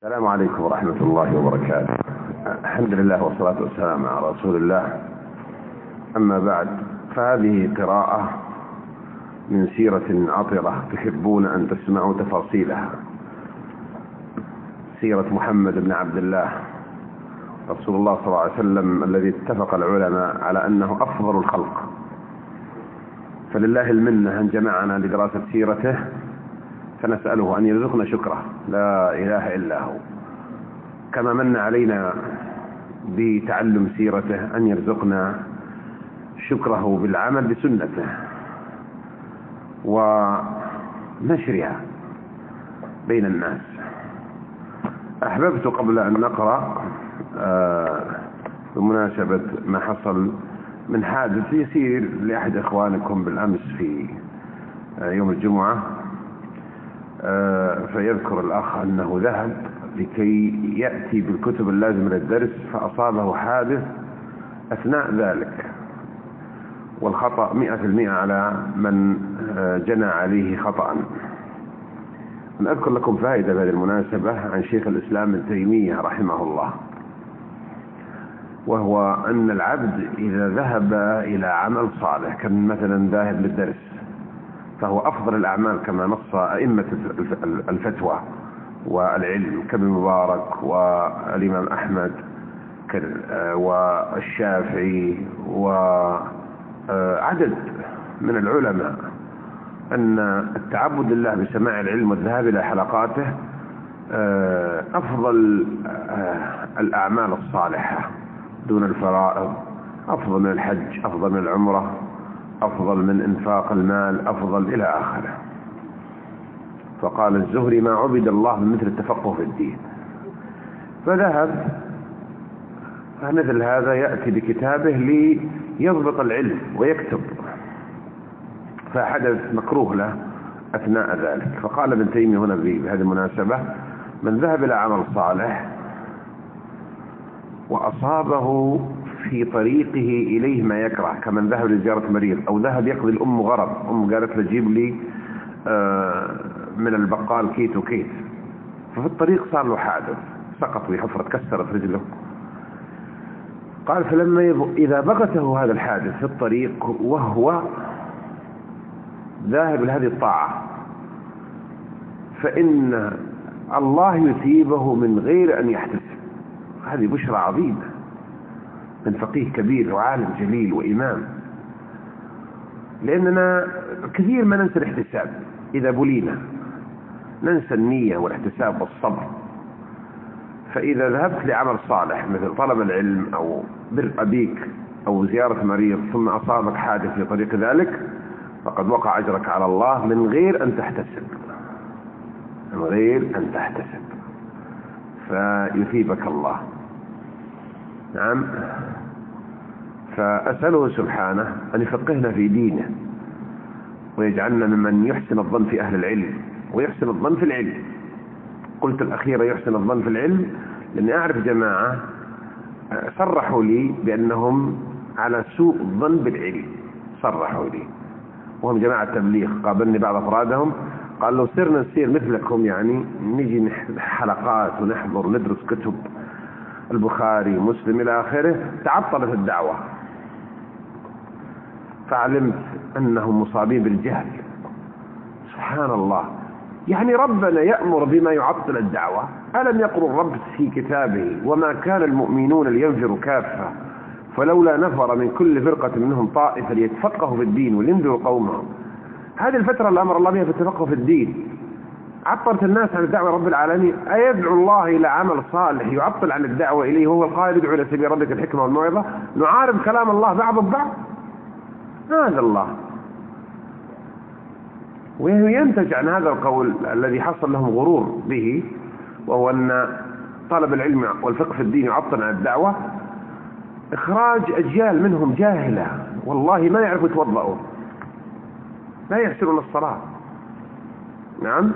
السلام عليكم ورحمة الله وبركاته. الحمد لله والصلاة والسلام على رسول الله. أما بعد، فهذه قراءة من سيرة عطرة تحبون أن تسمعوا تفاصيلها. سيرة محمد بن عبد الله رسول الله صلى الله عليه وسلم، الذي اتفق العلماء على أنه أفضل الخلق، فلله المنة أن جمعنا لدراسة سيرته، فنسأله أن يرزقنا شكره، لا إله إلا هو، كما من علينا بتعلم سيرته أن يرزقنا شكره بالعمل بسنته ونشرها بين الناس. أحببت قبل أن نقرأ بمناسبة ما حصل من حادث يسير لأحد إخوانكم بالأمس في يوم الجمعة، فيذكر الأخ أنه ذهب لكي يأتي بالكتب اللازمة للدرس، فأصابه حادث أثناء ذلك، والخطأ 100% على من جنى عليه خطأ. أنا أذكر لكم فائدة بهذه المناسبة عن شيخ الإسلام ابن تيمية رحمه الله، وهو أن العبد إذا ذهب إلى عمل صالح، كان مثلا ذاهب للدرس، فهو أفضل الأعمال كما نص أئمة الفتوى والعلم كابن مبارك والإمام أحمد والشافعي وعدد من العلماء، أن التعبد لله بسماع العلم والذهاب إلى حلقاته أفضل الأعمال الصالحة دون الفرائض، أفضل من الحج، أفضل من العمرة، أفضل من إنفاق المال، أفضل إلى آخره. فقال الزهري: ما عبد الله بمثل التفقه في الدين. فذهب، فمثل هذا يأتي بكتابه ليضبط العلم ويكتب، فحدث مكروه له أثناء ذلك. فقال ابن تيمية هنا بهذه المناسبة: من ذهب إلى عمل صالح وأصابه في طريقه إليه ما يكره، كمن ذهب لزيارة مريض، أو ذهب يقضي الأم غرض، أم قالت له جيب لي من البقال كيت وكيت، ففي الطريق صار له حادث، سقط بحفرة، كسرت رجله. قال: فلما إذا بغته هذا الحادث في الطريق وهو ذاهب لهذه الطاعة، فإن الله يثيبه من غير أن يحتسب. هذه بشرى عظيمة من فقيه كبير وعالم جليل وإمام، لأننا كثير ما ننسى الاحتساب إذا بلينا، ننسى النية والاحتساب والصبر. فإذا ذهبت لعمل صالح مثل طلب العلم أو بر أبيك أو زيارة مريض، ثم أصابك حادث في طريق ذلك، فقد وقع أجرك على الله من غير أن تحتسب، من غير أن تحتسب، فيثيبك الله. نعم. فأسأله سبحانه أن يفقهنا في دينه، ويجعلنا ممن يحسن الظن في أهل العلم ويحسن الظن في العلم. قلت الأخيرة يحسن الظن في العلم لأني أعرف جماعة صرحوا لي بأنهم على سوء الظن بالعلم، صرحوا لي، وهم جماعة تبليغ. قابلني بعض أفرادهم قال: لو سرنا نسير مثلكم، يعني نيجي حلقات ونحضر ندرس كتب البخاري مسلم إلى آخره، تعطلت الدعوة. فعلمت أنهم مصابين بالجهل. سبحان الله، يعني ربنا يأمر بما يعطل الدعوة. ألم يقل الرب في كتابه: وما كان المؤمنون لينفروا كافة فلولا نفر من كل فرقة منهم طائفة ليتفقهوا في الدين ولينذروا قومهم. هذه الفترة اللي أمر الله بها في التفقه في الدين عطلت الناس عن الدعوة رب العالمين. أيدعو الله إلى عمل صالح يعطل عن الدعوة إليه، وهو القائل: ادعو إلى سبيل ربك الحكمة والموعظة. نعارض كلام الله بعض البعض؟ هذا الله. وينتج عن هذا القول الذي حصل لهم غرور به، وهو أن طلب العلم والفقه في الدين يعطل عن الدعوة، إخراج أجيال منهم جاهلة والله ما يعرفوا يتوضؤوا، لا يحسنون الصلاة. نعم.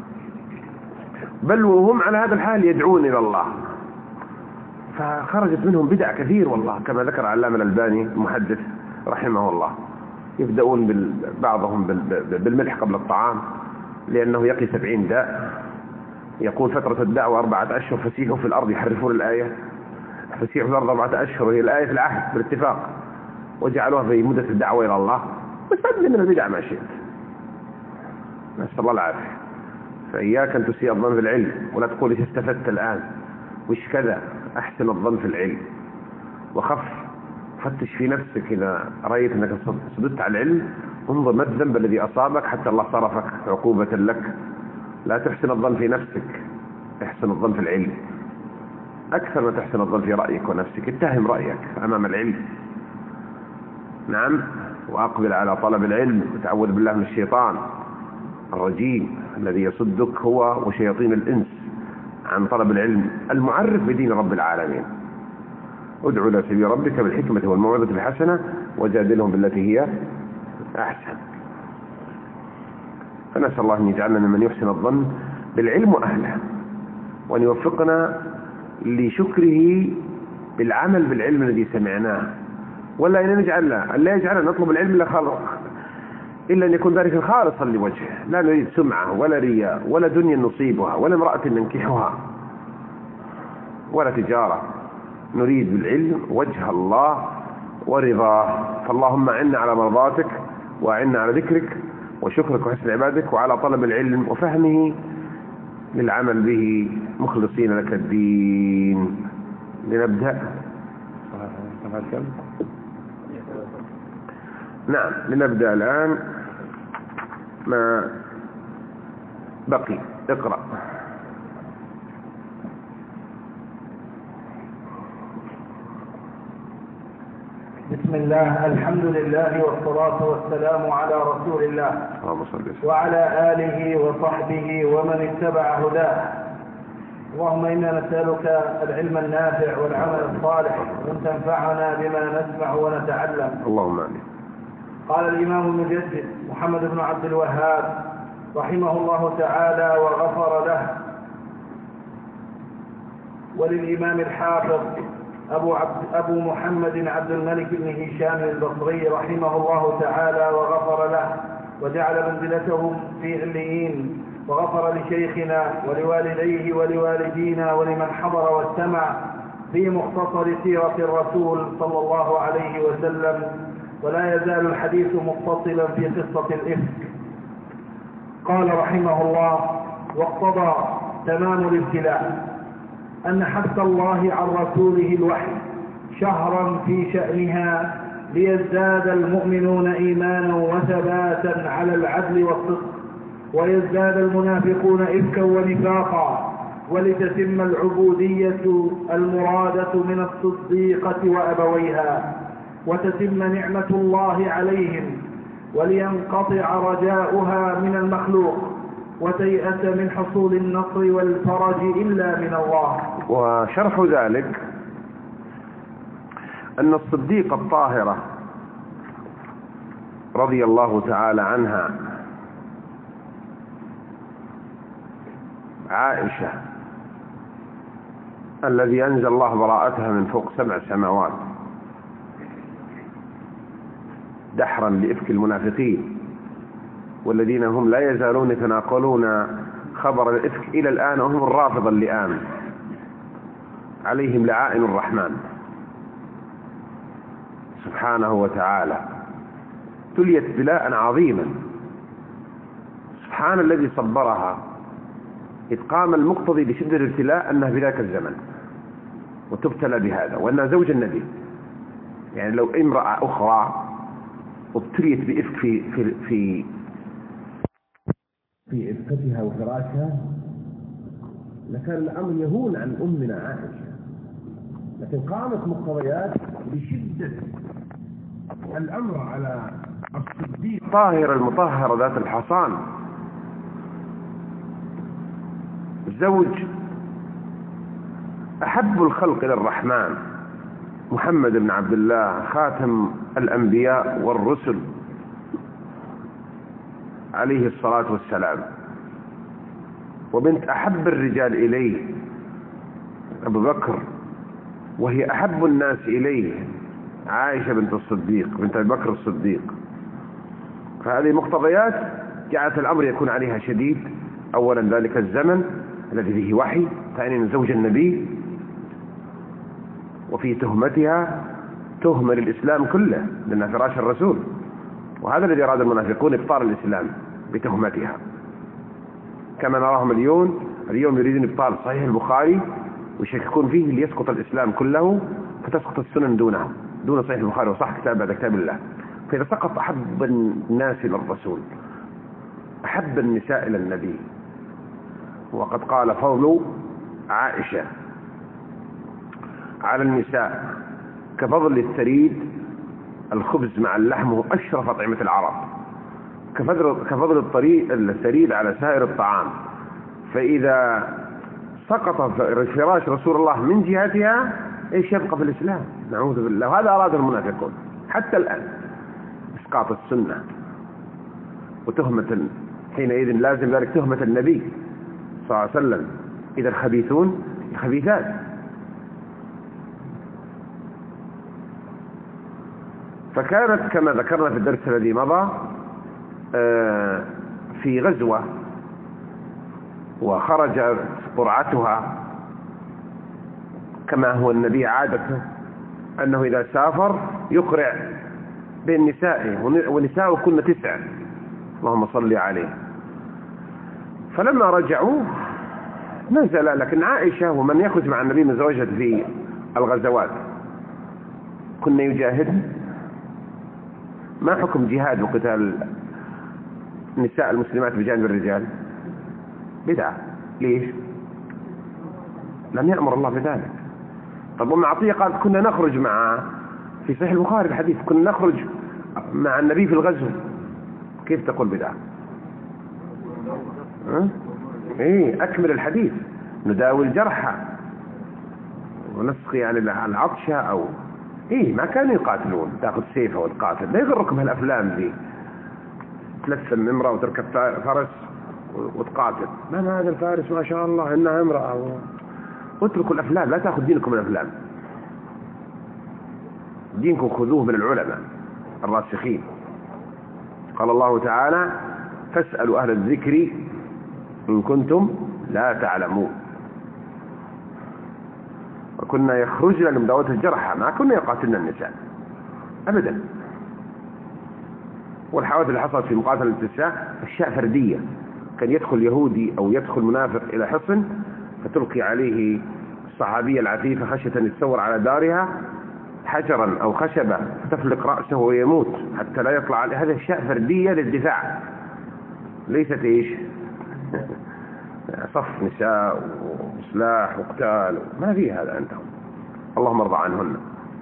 بل وهم على هذا الحال يدعون إلى الله، فخرجت منهم بدع كثير والله، كما ذكر علامة الألباني المحدث رحمه الله. يبدأون بعضهم بالملح قبل الطعام لأنه يقي 70 داء، يقول فترة الدعوة 4 أشهر فسيحوا في الأرض، يحرفون الآية. فسيحوا في الأرض 4 أشهر هي الآية في العهد بالاتفاق، وجعلوها في مدة الدعوة إلى الله. واستعد من البدع ما شئت، نسأل الله العافية. فإياك أن تسيء الظن في العلم، ولا تقول إيش استفدت الآن وإيش كذا. أحسن الظن في العلم، وخف فتش في نفسك إذا رأيت أنك صددت على العلم، انظر ما الذنب الذي أصابك حتى الله صرفك عقوبة لك. لا تحسن الظن في نفسك، احسن الظن في العلم أكثر ما تحسن الظن في رأيك ونفسك. اتهم رأيك أمام العلم. نعم، وأقبل على طلب العلم، وتعوذ بالله من الشيطان الرجيم الذي يصدك هو وشياطين الإنس عن طلب العلم المعرف بدين رب العالمين. ادعو إلى سبيل ربك بالحكمة والموعظة الحسنة وجادلهم بالتي هي أحسن. فنسأل الله أن يجعلنا ممن يحسن الظن بالعلم وأهله، وأن يوفقنا لشكره بالعمل بالعلم الذي سمعناه، ولا أن لا يجعلنا نطلب العلم إلا أن يكون ذلك خالصا لوجهه، لا نريد سمعة ولا رياء ولا دنيا نصيبها ولا امرأة ننكحها ولا تجارة. نريد بالعلم وجه الله ورضاه. فاللهم أعنا على مرضاتك، وأعنا على ذكرك وشكرك وحسن عبادك، وعلى طلب العلم وفهمه للعمل به مخلصين لك الدين. لنبدأ. نعم، لنبدأ الآن ما بقي. اقرأ. بسم الله، الحمد لله والصلاة والسلام على رسول الله وعلى آله وصحبه ومن اتبع هداه. اللهم إنا نسألك العلم النافع والعمل الصالح، وأن تنفعنا بما نسمع ونتعلم. اللهم آمين. قال الإمام المجدد محمد بن عبد الوهاب رحمه الله تعالى وغفر له، وللإمام الحافظ أبو محمد عبد الملك بن هشام البصري رحمه الله تعالى وغفر له، وجعل منزلتهم في عليين، وغفر لشيخنا ولوالديه ولوالدينا ولمن حضر واستمع في مختصر سيرة الرسول صلى الله عليه وسلم. ولا يزال الحديث متصلا في قصة الإفك. قال رحمه الله: واقتضى تمام الابتلاء أن حث الله عن رسوله الوحي شهرا في شأنها، ليزداد المؤمنون إيمانا وثباتا على العدل والصدق، ويزداد المنافقون إفكا ونفاقا، ولتتم العبودية المرادة من الصديقة وأبويها، وتتم نعمة الله عليهم، ولينقطع رجاؤها من المخلوق، وتيأس من حصول النصر والفرج إلا من الله. وشرح ذلك أن الصديقة الطاهرة رضي الله تعالى عنها عائشة الذي أنزل الله براءتها من فوق 7 سماوات دحرا لإفك المنافقين، والذين هم لا يزالون يتناقلون خبر الإفك إلى الآن، وهم الرافضة اللئام عليهم لعائن الرحمن سبحانه وتعالى. تليت بلاء عظيما، سبحان الذي صبرها، إذ قام المقتضي بشدة الابتلاء أنها بذاك الزمن وتبتلى بهذا، وأنها زوج النبي. يعني لو امرأة أخرى ابتليت بإفك في إفكتها وفراشها لكان الأمر يهون عن أمنا عائشة، لكن قامت مقتضيات بشدة الأمر على الصديق الطاهر المطهر ذات الحصان، زوج أحب الخلق إلى الرحمن محمد بن عبد الله خاتم الأنبياء والرسل عليه الصلاة والسلام، وبنت أحب الرجال إليه أبو بكر، وهي أحب الناس إليه عائشة بنت الصديق بنت أبي بكر الصديق. فهذه مقتضيات جعلت الأمر يكون عليها شديد. أولا ذلك الزمن، الذي فيه وحي، ثانيا زوج النبي، وفي تهمتها تهمة للإسلام كله لأنها فراش الرسول، وهذا الذي أراد المنافقون إبطال الإسلام بتهمتها، كما نراهم اليوم يريدون إبطال صحيح البخاري ويشككون فيه ليسقط الإسلام كله فتسقط السنن دونه، دون صحيح البخاري وصح كتاب بعد كتاب الله. فإذا سقط أحب الناس إلى الرسول، أحب النساء إلى النبي، وقد قال فضل عائشة على النساء كفضل الثريد الخبز مع اللحم وهو أشرف أطعمة العرب، كفضل الثريد على سائر الطعام. فإذا سقط فراش رسول الله من جهتها ايش يبقى في الإسلام؟ نعوذ بالله. وهذا أراد المنافقون حتى الآن، إسقاط السنة وتهمة، حينئذ لازم ذلك تهمة النبي صلى الله عليه وسلم. إذا الخبيثون الخبيثات. فكانت كما ذكرنا في الدرس الذي مضى في غزوة وخرج قرعتها، كما هو النبي عادته أنه إذا سافر يقرع بين نسائه، ونساءه كن 9، اللهم صل عليه. فلما رجعوا نزل، لكن عائشة ومن يخرج مع النبي من زوجته في الغزوات كنا يجاهد. ما حكم جهاد وقتال نساء المسلمات بجانب الرجال؟ بدعة. ليش؟ لم يأمر الله بذلك. طب أم عطية قال كنا نخرج مع، في صحيح البخاري الحديث، كنا نخرج مع النبي في الغزو. كيف تقول بدعة؟ ايه أكمل الحديث. نداوي الجرحى ونسقي يعني العطشة أو ايه. ما كانوا يقاتلون تاخذ سيفه وتقاتل. لا يغركم هالأفلام ذي تلثم امرأة وتركب فرس وتقاتل. ما هذا الفارس ما شاء الله إنها امرأة. اتركوا الأفلام، لا تأخذ دينكم من الأفلام. دينكم خذوه من العلماء الراسخين. قال الله تعالى فاسألوا أهل الذكر إن كنتم لا تعلمون. وكنا يخرجنا لمداوة الجرحى، ما كنا يقاتلنا النساء أبدا. والحوادث اللي حصلت في مقاتلة النساء أشياء فردية. كان يدخل يهودي أو يدخل منافق إلى حصن فتلقي عليه الصحابية العفيفة خشية أن يتصور على دارها حجرا أو خشبة فتفلق رأسه ويموت حتى لا يطلع عليه. هذه أشياء فردية للدفاع، ليست إيش صف نساء وسلاح وقتال، ما في هذا عندهم. اللهم ارضى عنهن.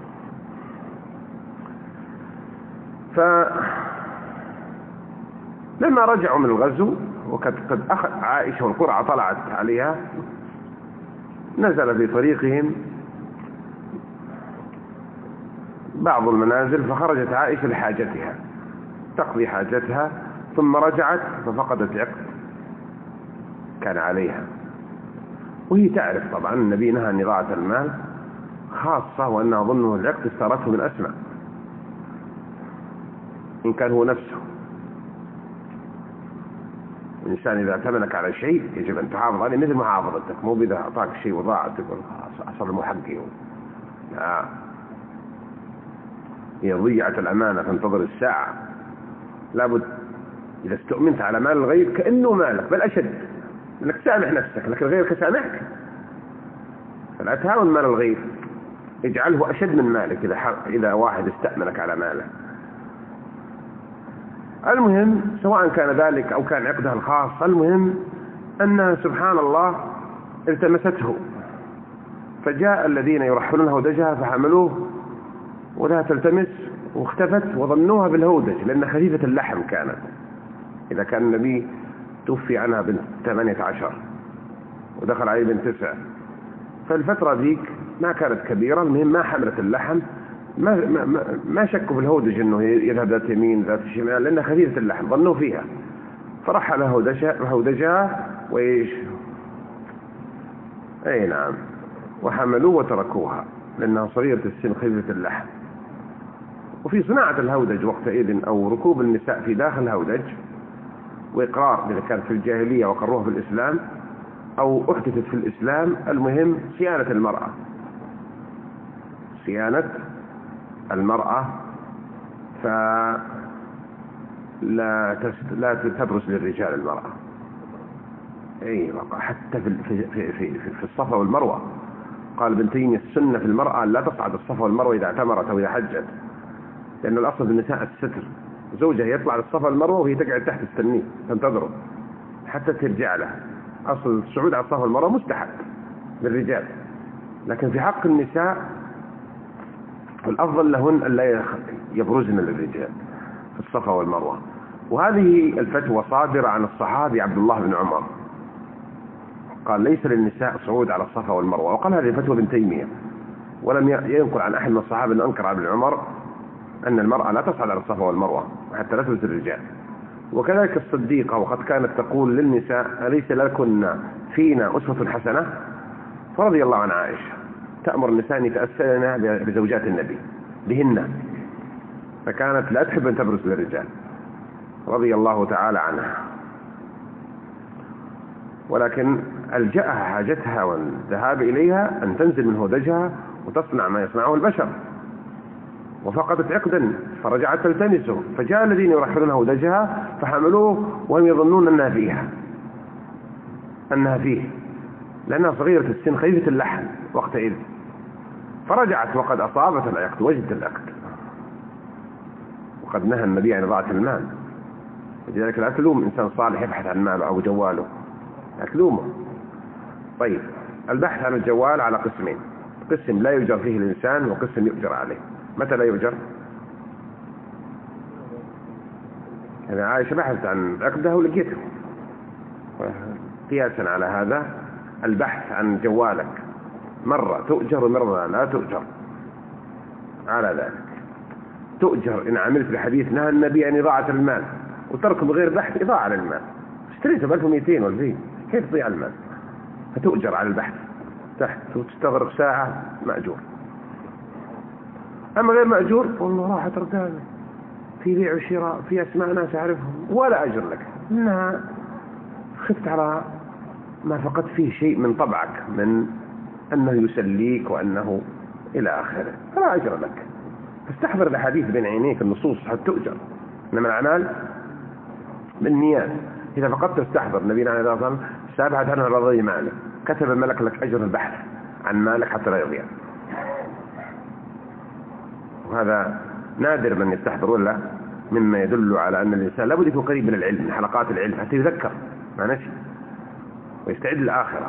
فلما رجعوا من الغزو وقد أخذ عائشة والقرعة طلعت عليها، نزل في طريقهم بعض المنازل، فخرجت عائشة لحاجتها تقضي حاجتها، ثم رجعت ففقدت عقد كان عليها. وهي تعرف طبعا النبي نهى عن إضاعة المال، خاصة وأنها ظنه العقد استارته من أسماء إن كان هو نفسه. الإنسان إذا اعتمنك على شيء يجب أن تحافظ عليه مثل محافظتك، مو إذا أعطاك شيء وضاع تقول أصل المحقق. لا، هي ضيعت الأمانة فانتظر الساعة. لابد إذا استؤمنت على مال الغير كأنه مالك، بل أشد، أنك تسامح نفسك لكن غيرك سامحك. فلا تهاون مال الغير، اجعله أشد من مالك إذا واحد استأمنك على ماله. المهم سواء كان ذلك أو كان عقدها الخاص، المهم أنها سبحان الله التمسته، فجاء الذين يرحلون هودجها فحملوه ولا تلتمس واختفت وظنوها بالهودج لأن خفيفة اللحم كانت. إذا كان النبي توفي عنها بنت 18 ودخل عليه بنت 9، فالفترة ذيك ما كانت كبيرة. المهم ما حملت اللحم، ما شكوا في الهودج انه يذهب ذات يمين ذات شمال لانها خفيفة اللحم، ظنوا فيها. فرحل هودجها وايش اي نعم وحملوه وتركوها لانها صغيرة السن خفيفة اللحم. وفي صناعة الهودج وقتئذ او ركوب النساء في داخل الهودج واقرار اذا كانت في الجاهلية وقروها في الاسلام، أو أحدثت في الإسلام، المهم صيانة المرأة، صيانة المرأة، فلا تبرز للرجال المرأة. أي حتى في الصفا والمروة قال ابن تيمية السنة في المرأة لا تصعد الصفا والمروة إذا اعتمرت أو إذا حجت، لأن الأصل بالنساء الستر، زوجها يطلع للصفا والمروة وهي تقعد تحت تستنيه تنتظره حتى ترجع له. أصل الصعود على الصفا والمروة مستحب للرجال، لكن في حق النساء الأفضل لهن أن لا يبرزن للرجال في الصفا والمروة. وهذه الفتوى صادرة عن الصحابي عبد الله بن عمر، قال ليس للنساء صعود على الصفا والمروة، وقال هذه فتوى ابن تيمية، ولم ينقل عن أحد من الصحابة أن أنكر على ابن عمر أن المرأة لا تصعد على الصفا والمروة حتى لا تبرز الرجال. وكذلك الصديقة وقد كانت تقول للنساء أليس لكن فينا أسوة حسنة، فرضي الله عن عائشة تأمر النساء أن يتأسين بزوجات النبي بهن، فكانت لا تحب أن تبرز للرجال رضي الله تعالى عنها، ولكن ألجأها حاجتها والذهاب إليها أن تنزل من هودجها وتصنع ما يصنعه البشر، وفقدت عقدا فرجعت تلتمسه، فجاء الذين يرحلون هودجها فحملوه وهم يظنون أنها فيه لأنها صغيرة السن خفيفة اللحن وقتئذ، فرجعت وقد أصابت العقد وجدت العقد، وقد نهى النبي عن إضاعة المال، لذلك لا تلوم إنسان صالح يبحث عن ماله أو جواله، لا تلومه. طيب البحث عن الجوال على قسمين، قسم لا يؤجر فيه الإنسان وقسم يؤجر عليه. متى لا يؤجر؟ يعني عائشة بحثت عن عقده ولقيته، قياسا على هذا البحث عن جوالك مرة تؤجر ومرة لا تؤجر على ذلك. تؤجر إن عملت بحديث نهى النبي عن إضاعة المال، وترك بغير بحث إضاعة للمال، اشتريته ب 1200 والفين كيف تضيع المال؟ فتؤجر على البحث تحت وتستغرق ساعة مأجور. أما غير مأجور والله راحت ركانه في بيع وشراء في أسماء ناس أعرفهم ولا أجر لك، إنها خفت على ما فقدت فيه شيء من طبعك من أنه يسليك وأنه إلى آخره، فلا أجر لك. فاستحضر الحديث بين عينيك النصوص حتى تؤجر، إنما الأعمال بالنيات. إذا فقدت استحضر النبي عليه الصلاة والسلام سابحت عنه على ضي مالك، كتب الملك لك أجر البحث عن مالك حتى لا يضيع. وهذا نادر من يستحضر، ولا مما يدل على أن الإنسان لابد يكون قريب من العلم، من حلقات العلم، حتى يذكر ما نسي ويستعد للآخرة.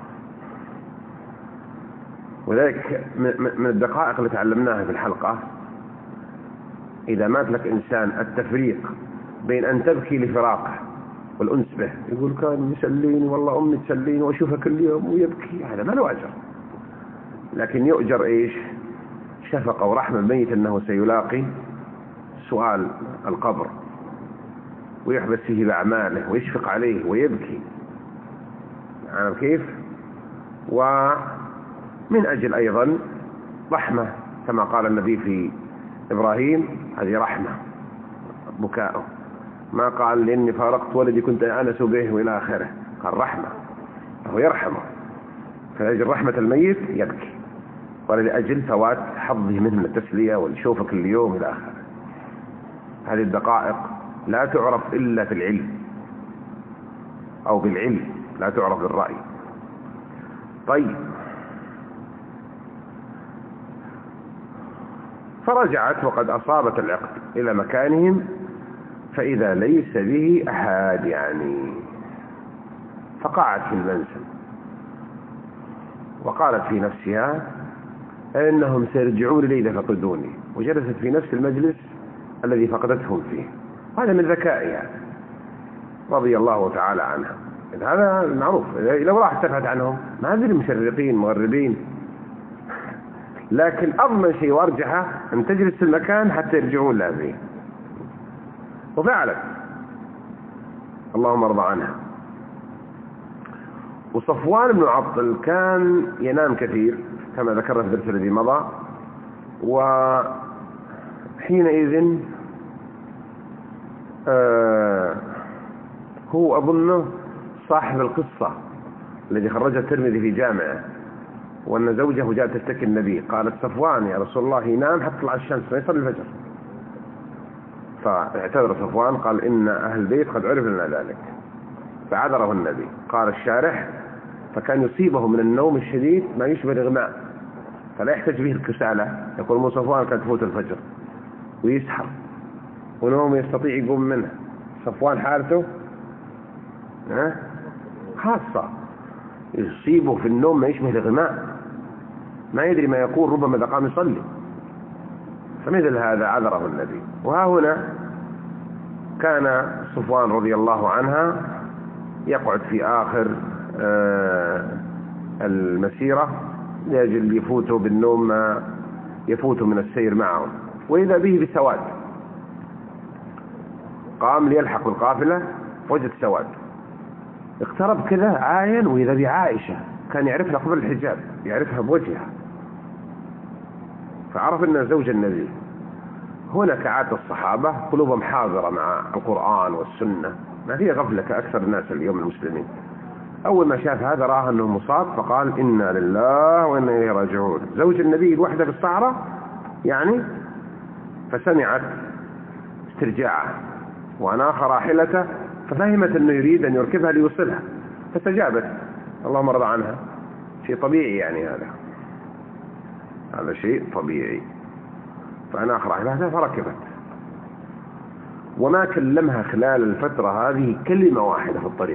وذلك من الدقائق اللي تعلمناها في الحلقة، إذا مات لك إنسان التفريق بين أن تبكي لفراقه والأنس به، يقول كان يسليني والله أمي تسليني وأشوفها كل يوم ويبكي، هذا ما له أجر، لكن يؤجر إيش؟ شفقة ورحمة الميت أنه سيلاقي سؤال القبر ويحبس فيه بأعماله ويشفق عليه ويبكي، يعني كيف؟ ومن أجل أيضا رحمة كما قال النبي في إبراهيم، هذه رحمة بكاؤه، ما قال لأني فارقت ولدي كنت أنس به وإلى آخره، قال رحمة، فهو يرحمه، فلأجل رحمة الميت يبكي، ولأجل فوات حظه منه من التسلية والشوفة كل يوم إلى آخره. هذه الدقائق لا تعرف إلا في العلم أو بالعلم، لا تعرف بالرأي. طيب فرجعت وقد أصابت العقد إلى مكانهم فإذا ليس به أحد، يعني فقعت في المنزل وقالت في نفسها إنهم سيرجعون لي إذا فقدوني، وجلست في نفس المجلس الذي فقدتهم فيه. هذا من ذكائها رضي الله تعالى عنها، هذا معروف. لو راح تبحث عنهم ما أدري مشرقين مغربين، لكن أضمن شيء وأرجحه أن تجلس في المكان حتى يرجعون لها فيه، وفعلت اللهم ارضى عنها. وصفوان بن عطل كان ينام كثير كما ذكرنا في الدرس الذي مضى، وحينئذ هو أظنه صاحب القصة الذي خرجه الترمذي في جامعه، وأن زوجه جاءت تشتكي النبي، قالت صفوان يا رسول الله ينام حتى تطلع الشمس ما يصلي الفجر. فاعتذر صفوان قال إن أهل البيت قد عرف لنا ذلك، فعذره النبي. قال الشارح فكان يصيبه من النوم الشديد ما يشبه الإغماء، فلا يحتاج به الكسالة. يقول مو صفوان كانت تفوت الفجر ويسحر ونوم يستطيع يقوم منه. صفوان حالته خاصة، يصيبه في النوم ما يشبه الإغماء، ما يدري ما يقول، ربما إذا قام يصلي. فمثل هذا عذره النبي. وها هنا كان صفوان رضي الله عنها يقعد في آخر المسيرة لأجل يفوته بالنوم ما يفوته من السير معهم، وإذا به بسواد. قام ليلحق القافلة وجد سواد، اقترب كذا عاين وإذا بعائشة كان يعرفها قبل الحجاب، يعرفها بوجهها، فعرف أنها زوج النبي. هنا كعادة الصحابة قلوبهم حاضرة مع القرآن والسنة، ما هي غفلة كأكثر الناس اليوم المسلمين. أول ما شاف هذا راه أنه مصاب فقال إنا لله وإنا إليه راجعون. زوج النبي الوحدة في الصحراء يعني، فسمعت استرجاعه وأناخ راحلته، ففهمت أنه يريد أن يركبها ليوصلها، فاستجابت اللهم رضى عنها. شيء طبيعي يعني، هذا شيء طبيعي. فأناخ راحلتها فركبت، وما كلمها خلال الفترة هذه كلمة واحدة في الطريق.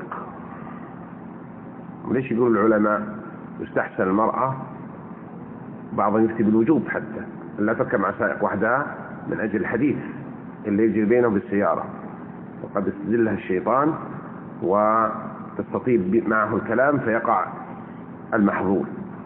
وليش يقول العلماء يستحسن المرأة بعضهم يفتي بالوجوب حتى لا تركب مع سائق وحدها من أجل الحديث اللي يجري بينهم بالسيارة، وقد يستدلها الشيطان وتستطيب معه الكلام فيقع المحظور.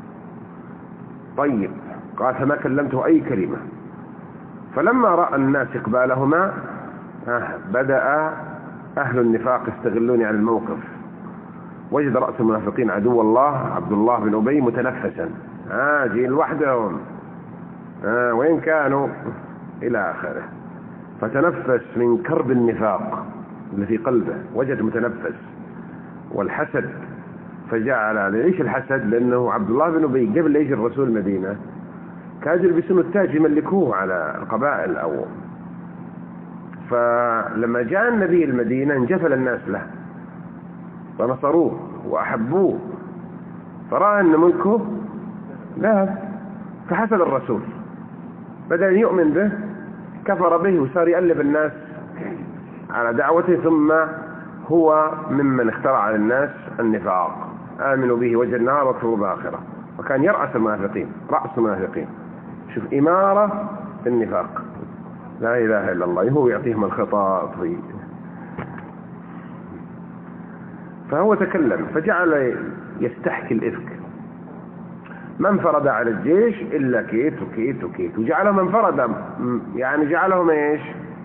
طيب، قال فما كلمته أي كلمة. فلما رأى الناس إقبالهما بدأ أهل النفاق يستغلون عن الموقف. وجد رأس المنافقين عدو الله عبد الله بن أبي متنفسا، جيل وحدهم، وين كانوا إلى آخره. فتنفس من كرب النفاق اللي في قلبه، وجد متنفس. والحسد فجعل ليش الحسد؟ لأنه عبد الله بن أبي قبل يجي الرسول المدينة كانوا يلبسون التاج يملكوه على القبائل الأول، فلما جاء النبي المدينة انجفل الناس له ونصروه وأحبوه، فرأى أن ملكه ذهب، فحسد الرسول، بدأ يؤمن به، كفر به وصار يألف الناس على دعوته، ثم هو ممن اخترع للناس النفاق. آمنوا به وجه النار واكفروا بالآخرة، وكان يرأس المنافقين، رأس المنافقين. شوف إمارة النفاق، لا إله إلا الله، هو يعطيهم الخطاب. فهو تكلم فجعل يستحكي الإفك. ما انفرد على الجيش إلا كيت وكيت وكيت، وجعلهم انفرد يعني جعلهم ايش؟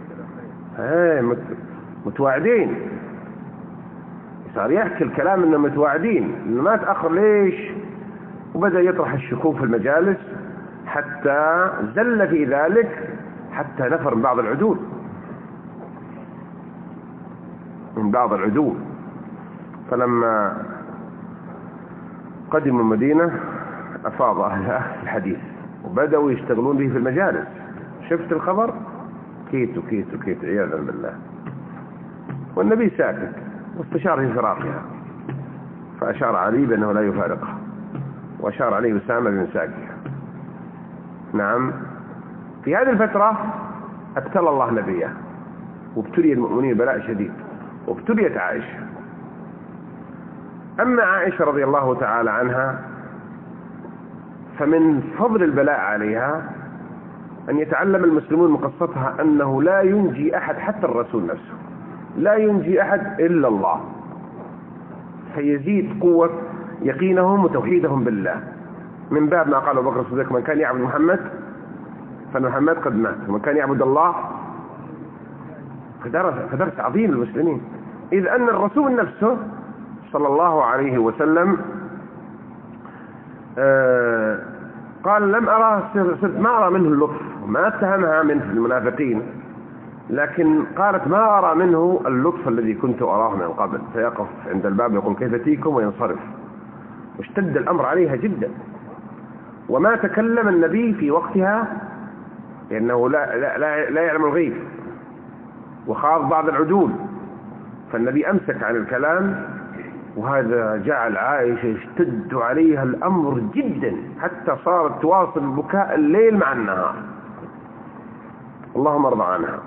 متواعدين. صار يحكي الكلام انهم متواعدين، انه ما تأخر ليش، وبدأ يطرح الشكوك في المجالس حتى زل في ذلك، حتى نفر من بعض العدول. فلما قدموا المدينة أفاض أهل الحديث وبدأوا يشتغلون به في المجالس. شفت الخبر؟ كيت وكيت وكيت عياذا بالله. والنبي ساكت واستشار في فراقها، فأشار علي بأنه لا يفارقها، وأشار عليه أسامة بن ساكها. نعم، في هذه الفترة ابتلى الله نبيه، وابتلي المؤمنين بلاء شديد، وابتليت عائشة. أما عائشة رضي الله تعالى عنها فمن فضل البلاء عليها أن يتعلم المسلمون من قصتها أنه لا ينجي أحد، حتى الرسول نفسه لا ينجي أحد إلا الله، فيزيد قوة يقينهم وتوحيدهم بالله، من باب ما قال أبو بكر الصديق: من كان يعبد محمد فمحمد قد مات، ومن كان يعبد الله فدرس عظيم للمسلمين. إذ أن الرسول نفسه صلى الله عليه وسلم قال: لم أرى، صرت ما أرى منه اللطف، ما اتهمها من المنافقين، لكن قالت: ما أرى منه اللطف الذي كنت أراه من قبل، فيقف عند الباب يقول: كيف تيكم، وينصرف. واشتد الأمر عليها جدا، وما تكلم النبي في وقتها لأنه لا يعلم الغيب، وخاض بعض العدول، فالنبي أمسك عن الكلام، وهذا جعل عائشة يشتد عليها الأمر جدا حتى صارت تواصل البكاء الليل مع النهار. اللهم ارضى عنها.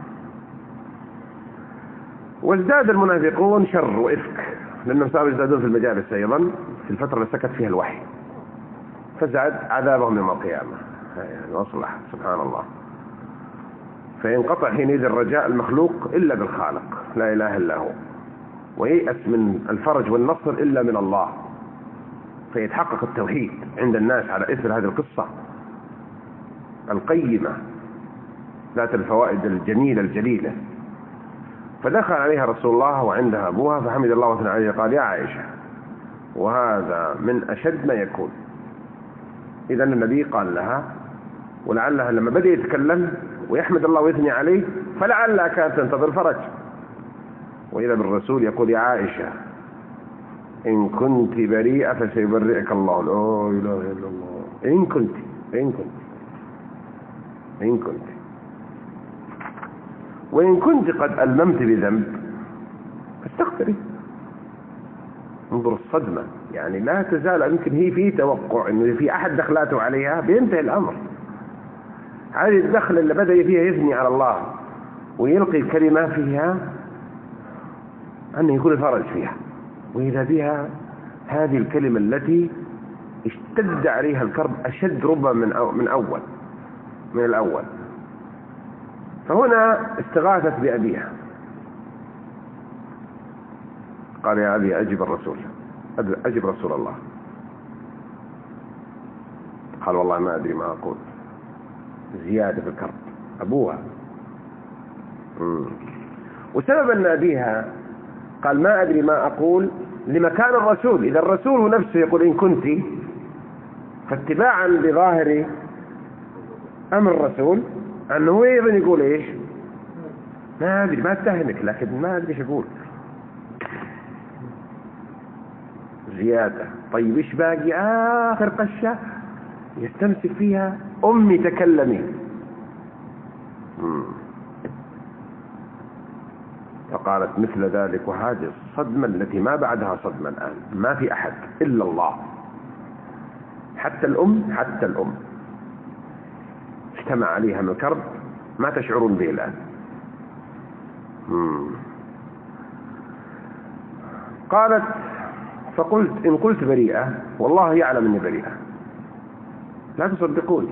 وازداد المنافقون شر وإفك، لأنهم صاروا يزدادون في المجالس أيضا في الفترة اللي سكت فيها الوحي، فزاد عذابهم يوم القيامة. يعني أصلح سبحان الله. فينقطع حينئذ الرجاء المخلوق إلا بالخالق لا إله إلا هو، وييأس من الفرج والنصر إلا من الله، فيتحقق التوحيد عند الناس على إثر هذه القصة القيمة ذات الفوائد الجميلة الجليلة. فدخل عليها رسول الله وعندها أبوها فحمد الله وثنى عليه قال: يا عائشة، وهذا من أشد ما يكون. إذا النبي قال لها، ولعلها لما بدأ يتكلم ويحمد الله ويثني عليه فلعلها كانت تنتظر فرج، وإذا بالرسول يقول: يا عائشة إن كنت بريئة فسيبرئك الله. لا إله إلا الله. إن كنت وإن كنت قد ألممت بذنب فاستغفري. انظر الصدمة، يعني لا تزال يمكن هي في توقع إنه في أحد دخلاته عليها بينتهي الأمر. هذه الدخل اللي بدأ فيها يثني على الله ويلقي الكلمة فيها أنه يكون الفرج فيها، وإذا بها هذه الكلمة التي اشتد عليها الكرب أشد ربما من الأول. فهنا استغاثت بأبيها، قال: يا أبي أجب رسول الله. قال: والله ما أدري ما أقول. زيادة في الكرب أبوها. وسبب أن أبيها قال: ما أدري ما أقول لمكان الرسول. إذا الرسول نفسه يقول إن كنت، فاتباعا لظاهر أمر الرسول أنه أيضا يقول إيش؟ ما أدري، ما أتهمك لكن ما أدري إيش أقول. زيادة. طيب إيش باقي؟ آخر قشة يستمسك فيها: أمي تكلمي. فقالت مثل ذلك، وهذه الصدمة التي ما بعدها صدمة الآن، ما في أحد إلا الله. حتى الأم اجتمع عليها من الكرب ما تشعرون به الآن. قالت: فقلت إن قلت بريئة والله يعلم أني بريئة، لا تصدقوني،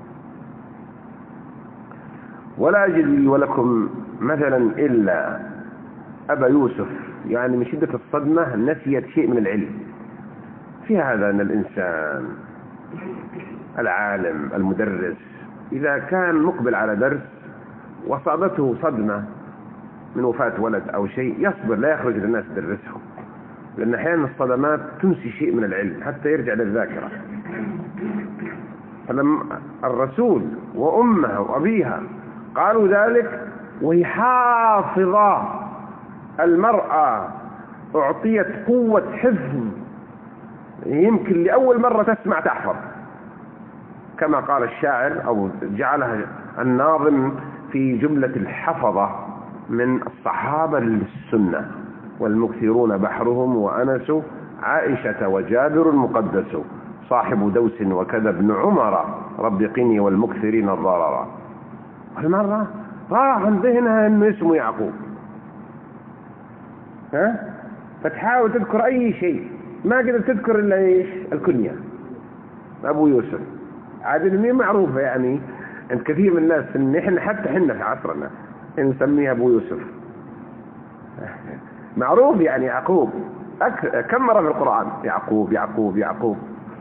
ولا أجد لي ولكم مثلا إلا أبا يوسف. يعني من شدة الصدمة نسيت شيء من العلم في هذا، أن الإنسان العالم المدرس إذا كان مقبل على درس وصابته صدمة من وفاة ولد أو شيء يصبر، لا يخرج للناس يدرسهم، لأن أحيانا الصدمات تنسي شيء من العلم حتى يرجع للذاكرة. فلما الرسول وأمها وأبيها قالوا ذلك وهي حافظة، المرأة أعطيت قوة حفظ يمكن لأول مرة تسمع تحفظ، كما قال الشاعر أو جعلها الناظم في جملة الحفظة من الصحابة للسنة: والمكثرون بحرهم وأنس، عائشة وجابر المقدس، صاحب دوس وكذا ابن عمر، رب قني والمكثرين الضرر. والمرة راح عن ذهنها أنه اسمه يعقوب، فتحاول تذكر أي شيء، ما قدرت تذكر إلا إيش؟ الكنية أبو يوسف. عادل مين معروفة، يعني عند كثير من الناس إن إحنا حتى حنا في عصرنا نسميها أبو يوسف معروف، يعني يعقوب كم مرة في القرآن يعقوب يعقوب يعقوب،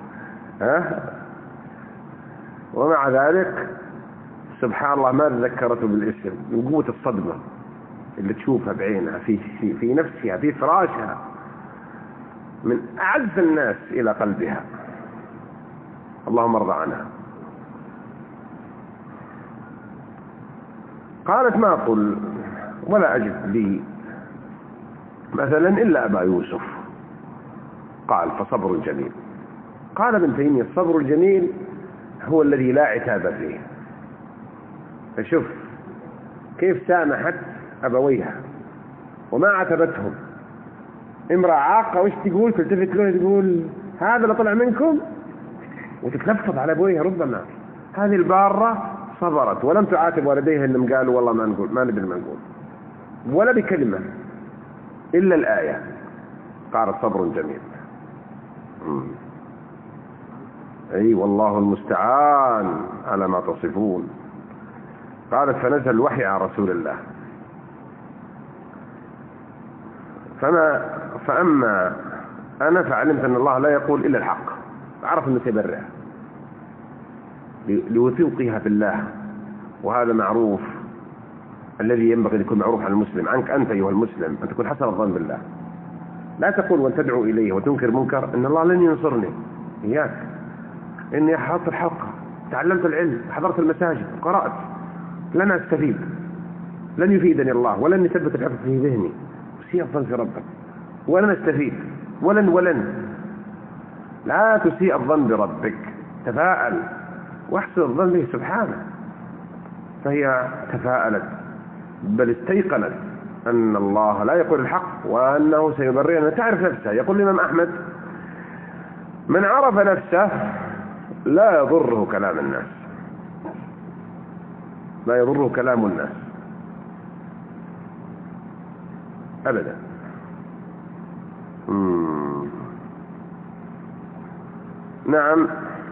ومع ذلك سبحان الله ما تذكرته بالاسم من قوة الصدمة اللي تشوفها بعينها في نفسها في فراشها من أعز الناس إلى قلبها. اللهم ارضى عنها. قالت: ما أقول ولا أجد لي مثلا إلا أبا يوسف. قال فصبر جميل. قال ابن تيمية الصبر الجميل هو الذي لا عتاب فيه. فشوف كيف سامحت أبويها وما عتبتهم. امرأة عاقة وش تقول؟ تلتفت له تقول هذا اللي طلع منكم، وتتلفظ على أبويها. ربما هذه البارة صبرت ولم تعاتب والديها انهم قالوا والله ما ندري ما نقول ولا بكلمة إلا الآية. قالت صبر جميل. أي والله المستعان على ما تصفون. قالت فنزل الوحي على رسول الله فأما أنا فعلمت أن الله لا يقول إلا الحق، عرف أنه سيبرع لوثوقها في الله، وهذا معروف الذي ينبغي أن يكون معروف على المسلم. عنك أنت أيها المسلم أن تكون حسن الظن بالله، لا تقول وأن تدعو إليه وتنكر منكر إن الله لن ينصرني. إياك، إني حضرت الحلقة، تعلمت العلم، حضرت المساجد، قرأت، لن أستفيد، لن يفيدني الله، ولن يثبت الحفظ في ذهني. سيء الظن في ربك، ولن أستفيد، ولن لا تسيء الظن بربك، تفاءل واحسن الظن به سبحانه. فهي تفاءلت بل استيقنت أن الله لا يقول الحق وأنه سيبرئها. تعرف نفسها. يقول الإمام أحمد من عرف نفسه لا يضره كلام الناس، لا يضره كلام الناس أبدا. نعم.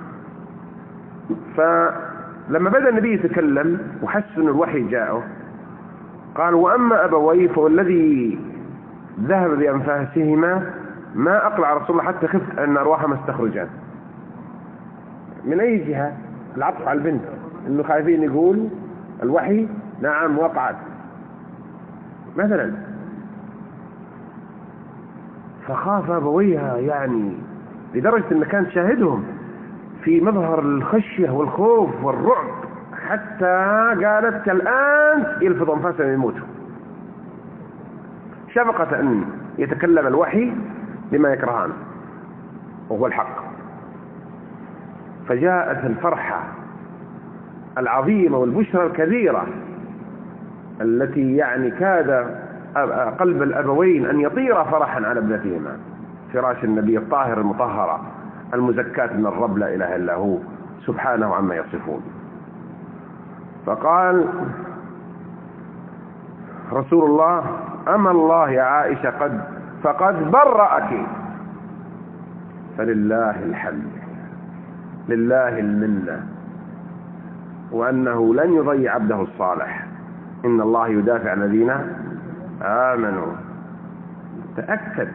فلما بدأ النبي يتكلم وحس أن الوحي جاءه قال وأما أبوي فوالذي ذهب بأنفاسهما ما أقلع رسول الله حتى خفت أن أرواحهما استخرجان. من أي جهة؟ العطف على البنت، إنه خايفين يقول الوحي نعم وقعت مثلا. فخاف أبويها يعني لدرجة أن كان شاهدهم في مظهر الخشية والخوف والرعب، حتى قالت الآن يلفظ أنفاسهم يموتوا، شفقة أن يتكلم الوحي لما يكرهان وهو الحق. فجاءت الفرحة العظيمة والبشرى الكبيرة التي يعني كاد قلب الأبوين أن يطير فرحا على ابنتهما. فراش النبي الطاهر المطهرة المزكاة من الرب لا إله إلا هو سبحانه عما يصفون. فقال رسول الله أما الله يا عائشة فقد برأك. فلله الحمد، لله المنة، وأنه لن يضيع عبده الصالح. إن الله يدافع عن الذين آمنوا. تأكد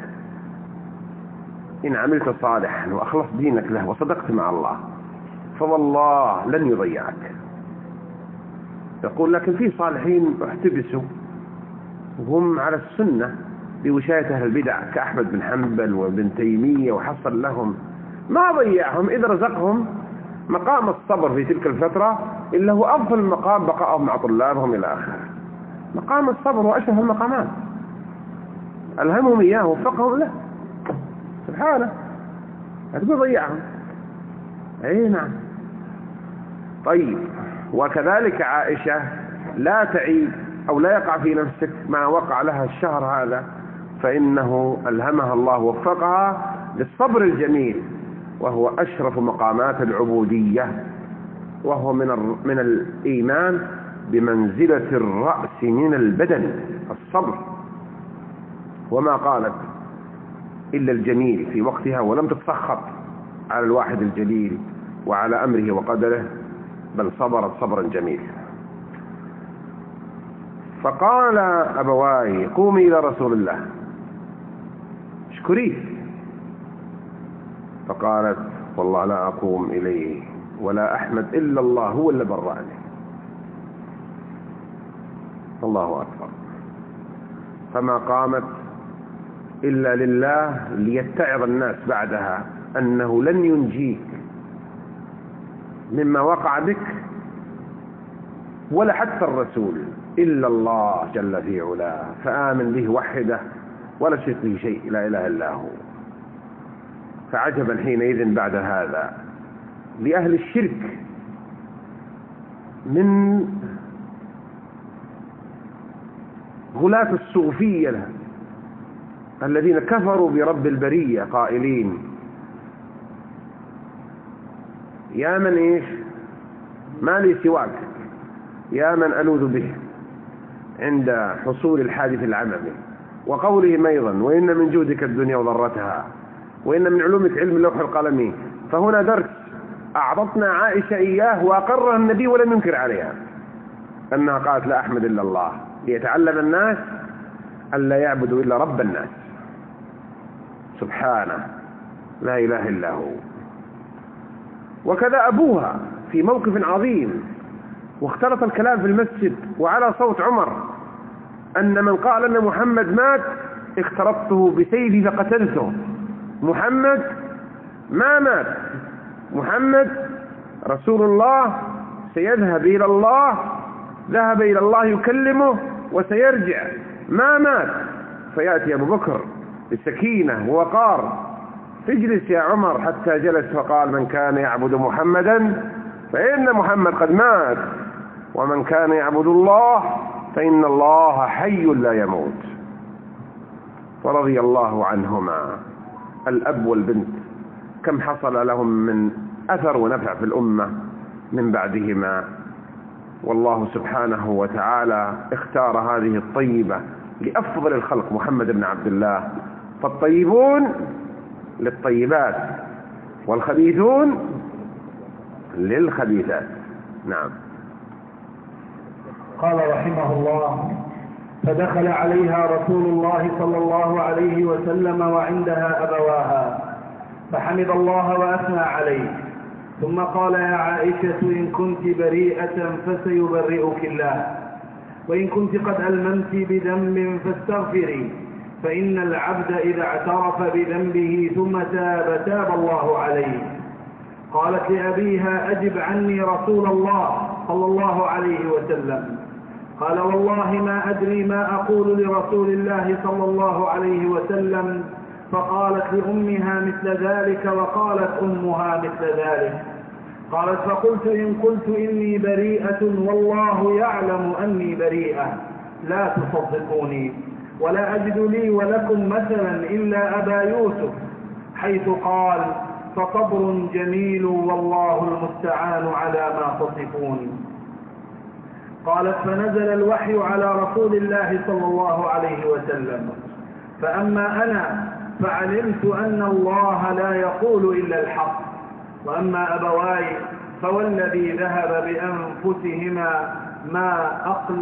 إن عملت صالحا وأخلصت دينك له وصدقت مع الله فوالله لن يضيعك. يقول لكن في صالحين احتبسوا وهم على السنة بوشاية أهل البدع كأحمد بن حنبل وابن تيمية، وحصل لهم ما ضيعهم إذ رزقهم مقام الصبر في تلك الفترة، إلا هو أفضل مقام بقاءهم مع طلابهم إلى آخره. مقام الصبر هو أشرف المقامات، ألهمهم إياه ووفقهم له سبحانه. هتقول ضيعهم؟ أي نعم. طيب، وكذلك عائشة لا تعيب أو لا يقع في نفسك ما وقع لها الشهر هذا، فإنه ألهمها الله ووفقها للصبر الجميل، وهو أشرف مقامات العبودية، وهو من الإيمان بمنزلة الرأس من البدن الصبر. وما قالت إلا الجميل في وقتها، ولم تتسخط على الواحد الجليل وعلى أمره وقدره، بل صبرت صبرا جميلا. فقال أبواي قومي إلى رسول الله اشكريه. فقالت والله لا أقوم إليه ولا أحمد إلا الله هو اللي برأني. الله أكبر. فما قامت إلا لله ليتعظ الناس بعدها أنه لن ينجيك مما وقع بك ولا حتى الرسول إلا الله جل في علاه، فآمن به وحده ولا شرك به شيء، لا إله إلا هو. فعجبا حينئذ بعد هذا لأهل الشرك من غلاة الصوفية الذين كفروا برب البرية قائلين يا من إيش ما لي سواك، يا من ألوذ به عند حصول الحادث العممي. وقولهم أيضا وإن من جودك الدنيا وضرتها وإن من علومك علم اللوح القلمي. فهنا درس أعطتنا عائشة إياه وأقرها النبي ولم ينكر عليها أنها قالت لا أحمد إلا الله، ليتعلم الناس ألا يعبدوا إلا رب الناس سبحانه لا إله إلا هو. وكذا أبوها في موقف عظيم واختلط الكلام في المسجد وعلى صوت عمر أن من قال أن محمد مات اخترطته بسيفي فقتلته. محمد ما مات، محمد رسول الله سيذهب إلى الله، ذهب إلى الله يكلمه وسيرجع، ما مات. فيأتي أبو بكر بالسكينة ووقار اجلس يا عمر، حتى جلس فقال من كان يعبد محمدا فإن محمد قد مات، ومن كان يعبد الله فإن الله حي لا يموت. فرضي الله عنهما الأب والبنت، كم حصل لهم من أثر ونفع في الأمة من بعدهما. والله سبحانه وتعالى اختار هذه الطيبة لأفضل الخلق محمد بن عبد الله. فالطيبون للطيبات والخبيثون للخبيثات. نعم. قال رحمه الله فدخل عليها رسول الله صلى الله عليه وسلم وعندها أبواها فحمد الله وأثنى عليه، ثم قال يا عائشة إن كنت بريئة فسيبرئك الله، وإن كنت قد ألممت بذنب فاستغفري، فإن العبد إذا اعترف بذنبه ثم تاب تاب الله عليه. قالت لأبيها أجب عني رسول الله صلى الله عليه وسلم. قال والله ما أدري ما أقول لرسول الله صلى الله عليه وسلم. فقالت لأمها مثل ذلك وقالت أمها مثل ذلك. قالت فقلت إن قلت إني بريئة والله يعلم أني بريئة لا تصدقوني، ولا أجد لي ولكم مثلا إلا أبا يوسف، حيث قال فصبر جميل والله المستعان على ما تصفون. قالت فنزل الوحي على رسول الله صلى الله عليه وسلم، فأما أنا فعلمت أن الله لا يقول إلا الحق، وأما أبواي فوالذي ذهب بأنفاسهما ما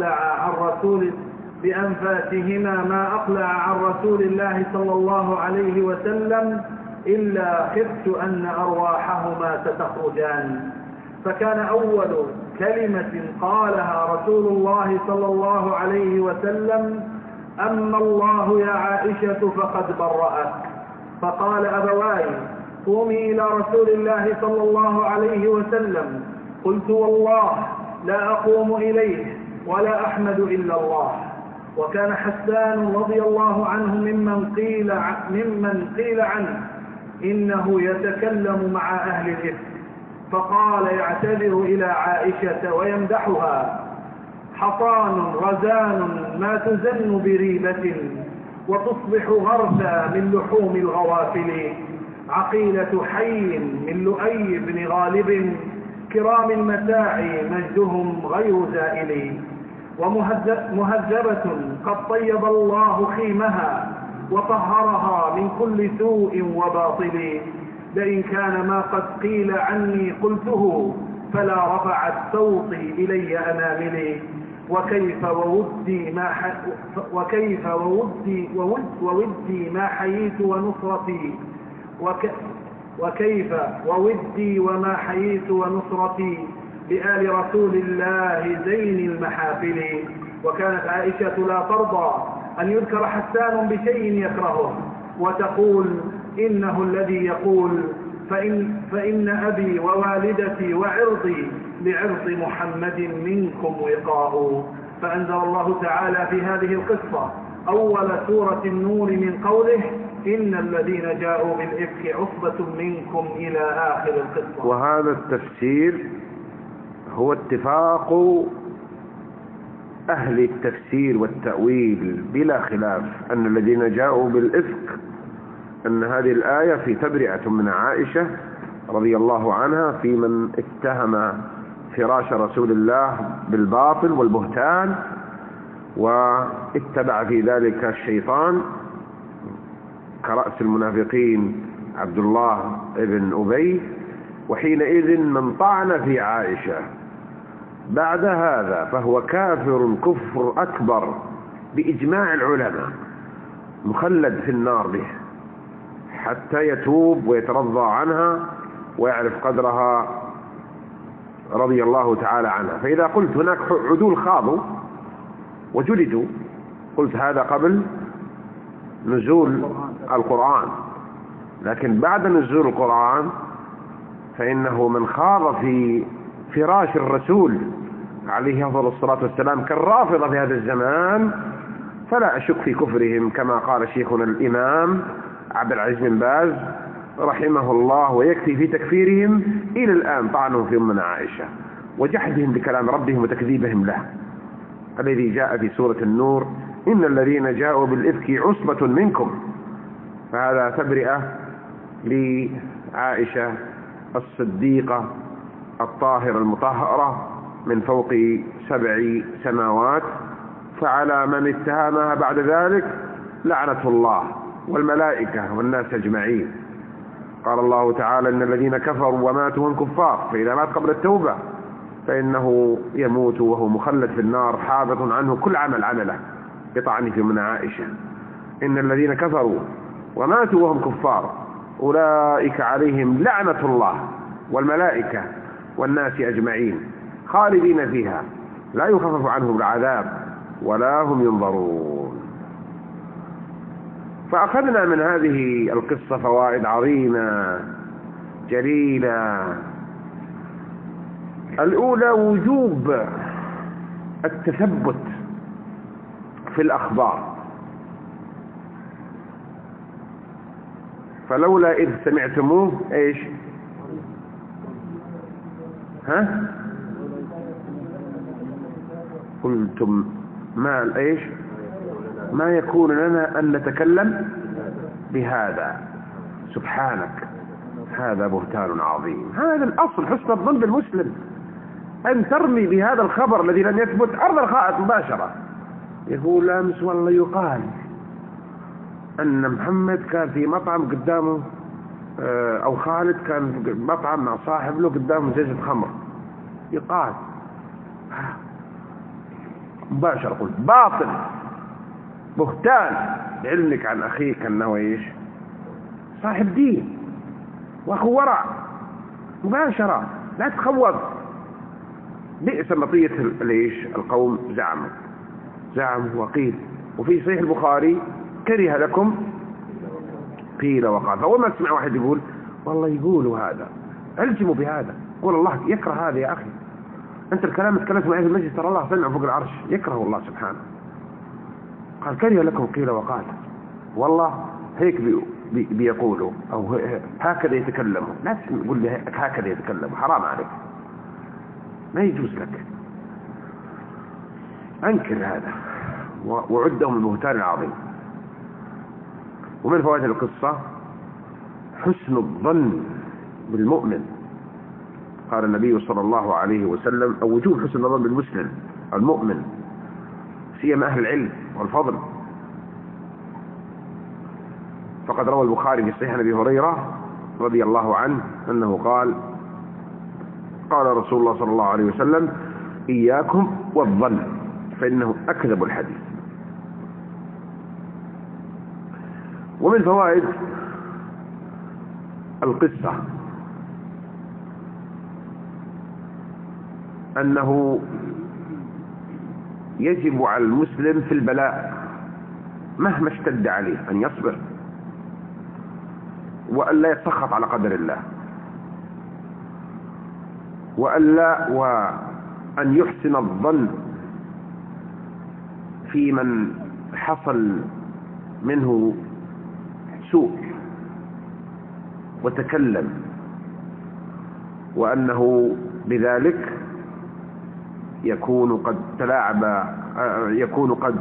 أقلع عن رسول الله صلى الله عليه وسلم إلا خفت أن أرواحهما ستخرجان. فكان أول كلمة قالها رسول الله صلى الله عليه وسلم أما الله يا عائشة فقد برأك. فقال أبواي قومي إلى رسول الله صلى الله عليه وسلم. قلت والله لا أقوم إليه ولا أحمد إلا الله. وكان حسان رضي الله عنه ممن قيل عنه إنه يتكلم مع أهل الإفك، فقال يعتذر إلى عائشة ويمدحها حصان رزان ما تزن بريبة، وتصبح غرثا من لحوم الغوافل، عقيلة حي من لؤي بن غالب، كرام المتاع مجدهم غير زائل، ومهذبة قد طيب الله خيمها وطهرها من كل سوء وباطل. لئن كان ما قد قيل عني قلته فلا رفعت صوتي إلي أناملي. وكيف وودي ما حييت ونصرتي وكيف وودي وما حييت ونصرتي بآل رسول الله زين المحافل. وكانت عائشة لا ترضى أن يذكر حسان بشيء يكرهه، وتقول إنه الذي يقول فإن أبي ووالدتي وعرضي لعرض محمد منكم وقاء. فأنزل الله تعالى في هذه القصة أول سورة النور من قوله إن الذين جاءوا بالإفك عصبة منكم إلى آخر القصة. وهذا التفسير هو اتفاق أهل التفسير والتأويل بلا خلاف أن الذين جاءوا بالإفك أن هذه الآية في تبرئة من عائشة رضي الله عنها في من اتهم فراش رسول الله بالباطل والبهتان واتبع في ذلك الشيطان كرأس المنافقين عبد الله ابن أبي. وحينئذ من طعن في عائشة بعد هذا فهو كافر كفر أكبر بإجماع العلماء مخلد في النار به حتى يتوب ويترضى عنها ويعرف قدرها رضي الله تعالى عنها. فإذا قلت هناك عدول خاضوا وجلدوا قلت هذا قبل نزول القرآن، لكن بعد نزول القرآن فإنه من خاض في فراش الرسول عليه أفضل الصلاة والسلام كالرافضة في هذا الزمان فلا أشك في كفرهم كما قال شيخنا الإمام عبد العزيز بن باز رحمه الله. ويكفي في تكفيرهم إلى الآن طعنهم في أمنا عائشة وجحدهم بكلام ربهم وتكذيبهم له الذي جاء في سورة النور إن الذين جاءوا بالإفك عصبة منكم. فهذا تبرئة لعائشة الصديقة الطاهرة المطهرة من فوق 7 سماوات. فعلى من اتهمها بعد ذلك لعنة الله والملائكة والناس أجمعين. قال الله تعالى إن الذين كفروا وماتوا وهم كفار فإذا مات قبل التوبة فإنه يموت وهو مخلد في النار حابط عنه كل عمل عمله بطعنه في من عائشة. إن الذين كفروا وماتوا وهم كفار أولئك عليهم لعنة الله والملائكة والناس أجمعين خالدين فيها لا يخفف عنهم العذاب ولا هم ينظرون. فأخذنا من هذه القصة فوائد عظيمة جليلة. الأولى وجوب التثبت في الأخبار، فلولا إذ سمعتموه إيش قلتم ما إيش ما يكون لنا أن نتكلم بهذا سبحانك هذا بهتان عظيم. هذا الأصل حسن الظن بالمسلم أن ترمي بهذا الخبر الذي لم يثبت أرض الخائط مباشرة. يقول أمس والله يقال أن محمد كان في مطعم قدامه أو خالد كان في مطعم مع صاحب له قدامه جزء خمر يقال مباشرة. قلت باطل بهتان لعلمك عن أخيك أنه إيش صاحب دين وأخو ورع مباشرة لا تخوض. بئس مطية ليش القوم زعموا وقيل. وفي صحيح البخاري كره لكم قيل وقال. فأول ما تسمع واحد يقول والله يقولوا هذا الجموا بهذا قول الله يكره هذا يا أخي أنت الكلام تكلمت معي في المسجد ترى الله سمع فوق العرش يكره الله سبحانه. قال كره لكم قيل وقال والله هيك بيقولوا أو هكذا يتكلموا. لا تقول لي هكذا يتكلموا حرام عليك ما يجوز لك. أنكر هذا وعدهم البهتان العظيم. ومن فوائد القصة حسن الظن بالمؤمن. قال النبي صلى الله عليه وسلم أو وجوب حسن الظن بالمسلم المؤمن سيما أهل العلم والفضل. فقد روى البخاري في صحيح أبي هريرة رضي الله عنه أنه قال قال رسول الله صلى الله عليه وسلم إياكم والظن فإنه أكذب الحديث. ومن فوائد القصة أنه يجب على المسلم في البلاء مهما اشتد عليه أن يصبر وأن لا يتسخط على قدر الله وأن يحسن الظن في من حصل منه سوء وتكلم، وأنه بذلك يكون قد تلاعب، يكون قد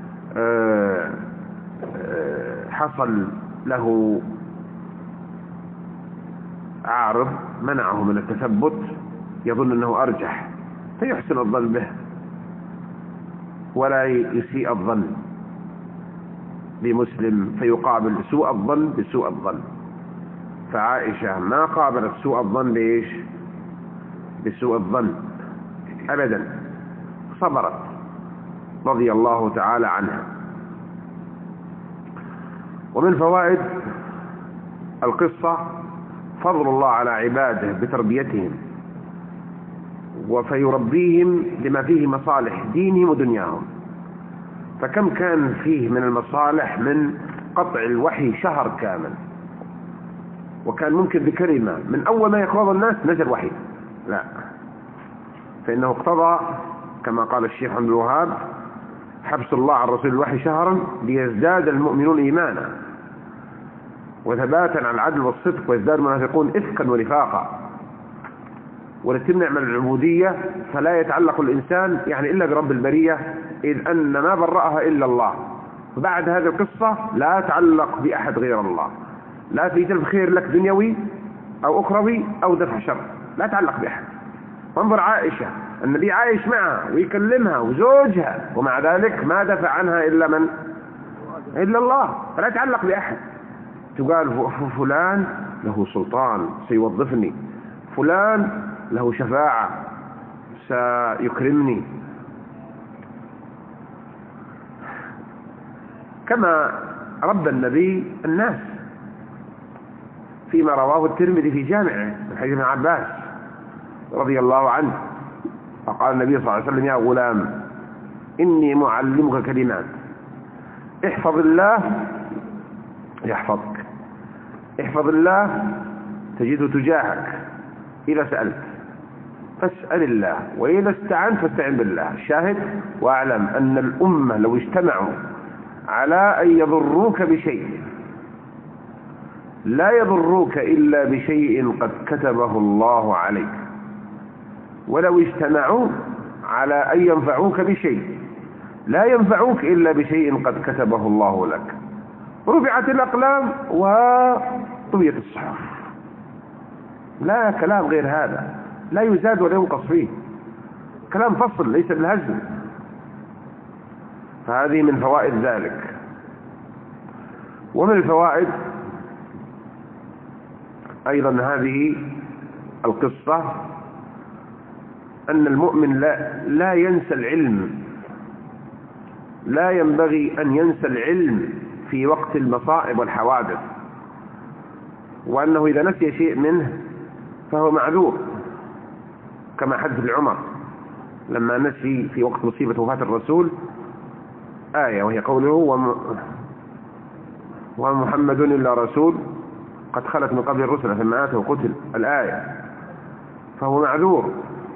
حصل له عارض منعه من التثبت، يظن أنه أرجح فيحسن الظن به ولا يسيء الظن بمسلم، فيقابل سوء الظن بسوء الظن. فعائشة ما قابلت سوء الظن بإيش؟ بسوء الظن أبدا، صبرت رضي الله تعالى عنها. ومن فوائد القصة فضل الله على عباده بتربيتهم، وفيربيهم لما فيه مصالح دينهم ودنياهم. فكم كان فيه من المصالح من قطع الوحي شهر كامل، وكان ممكن بكلمة من أول ما يقرض الناس نزل وحي، لا، فإنه اقتضى كما قال الشيخ عبد الوهاب حبس الله عن رسول الوحي شهرا ليزداد المؤمنون إيمانا وثباتا على العدل والصدق، ويزداد المنافقون إفكا ونفاقا، ولتمنع من العبودية فلا يتعلق الإنسان يعني إلا برب البرية، إذ أن ما برأها إلا الله. بعد هذه القصة لا يتعلق بأحد غير الله، لا في جلب خير لك دنيوي أو أخروي أو دفع شر، لا يتعلق بأحد. وانظر عائشة، النبي عايش معها ويكلمها وزوجها، ومع ذلك ما دفع عنها إلا من؟ إلا الله، فلا يتعلق بأحد. تقال فلان له سلطان سيوظفني، فلان له شفاعة سيكرمني، كما رب النبي الناس فيما رواه الترمذي في جامعه من حديث ابن عباس رضي الله عنه، فقال النبي صلى الله عليه وسلم: يا غلام إني معلمك كلمات، احفظ الله يحفظك، احفظ الله تجده تجاهك، إذا سألت فاسأل الله، وإذا استعنت فاستعن بالله. شاهد: واعلم أن الأمة لو اجتمعوا على أن يضروك بشيء لا يضروك إلا بشيء قد كتبه الله عليك، ولو اجتمعوا على أن ينفعوك بشيء لا ينفعوك إلا بشيء قد كتبه الله لك. رفعت الأقلام وطويت الصحف، لا كلام غير هذا، لا يزاد ولا ينقص فيه، كلام فصل ليس بالهزل. فهذه من فوائد ذلك. ومن الفوائد أيضا هذه القصة أن المؤمن لا ينسى العلم، لا ينبغي أن ينسى العلم في وقت المصائب والحوادث، وأنه إذا نسي شيء منه فهو معذور، كما حدث لعمر لما نسي في وقت مصيبة وفاة الرسول آية، وهي قوله: ومحمد إلا رسول قد خلت من قبل الرسل ثم آته وقتل، الآية، فهو معذور.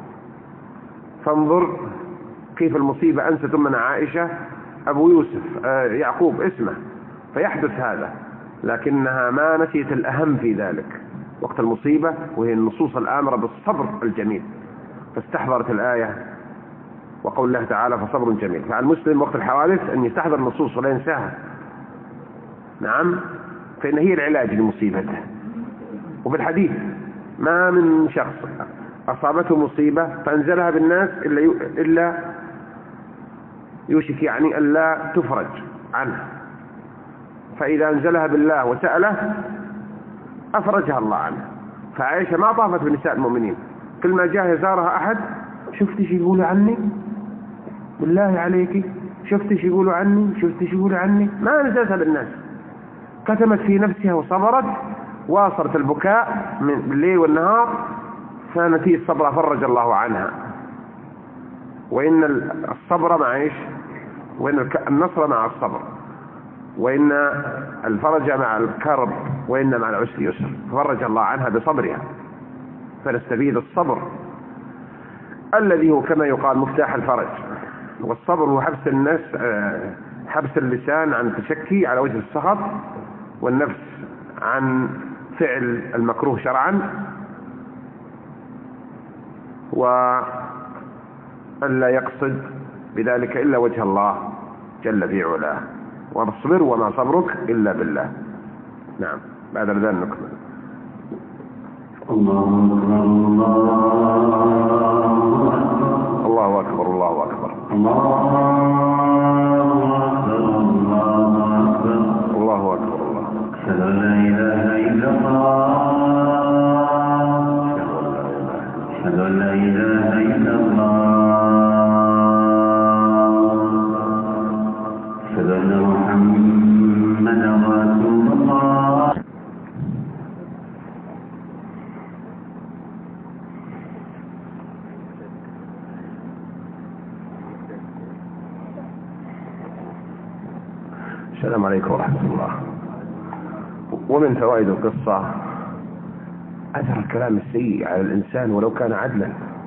فانظر كيف المصيبة أنست أمنا عائشة أبو يوسف يعقوب اسمه، فيحدث هذا، لكنها ما نسيت الأهم في ذلك وقت المصيبة، وهي النصوص الآمرة بالصبر الجميل، فاستحضرت الآية وقول الله تعالى: فصبر جميل. فعلى المسلم وقت الحوادث أن يستحضر النصوص ولا ينساها، نعم، فإن هي العلاج لمصيبته. وبالحديث: ما من شخص أصابته مصيبة فأنزلها بالناس إلا يوشك يعني ألا تفرج عنه، فإذا أنزلها بالله وسأله أفرجها الله عنه. فعائشة ما طافت بنساء المؤمنين، كل ما جاء يزارها أحد: شفتي شي يقولوا عني؟ بالله عليك شفتي شي يقولوا عني؟ شفتي شي يقولوا عني؟ ما نزلتها بالناس، كتمت في نفسها وصبرت، واصلت البكاء من بالليل والنهار، فنتيجة الصبر فرج الله عنها. وإن الصبر مع إيش؟ وإن النصر مع الصبر، وإن الفرج مع الكرب، وإن مع العسر يسر، فرج الله عنها بصبرها. فنستفيد الصبر الذي هو كما يقال مفتاح الفرج، والصبر هو حبس النفس حبس اللسان عن التشكي على وجه السخط، والنفس عن فعل المكروه شرعا، وأن لا يقصد بذلك إلا وجه الله جل في علاه، واصبر وما صبرك إلا بالله. نعم، بعد الأذان نكمل. الله أكبر الله أكبر الله أكبر الله. أشهد أن لا إله إلا الله، أشهد أن لا إله إلا الله، أشهد أن محمدا رسول الله. السلام عليكم ورحمة الله. ومن فوائد القصة أثر الكلام السيء على الإنسان ولو كان عدلا،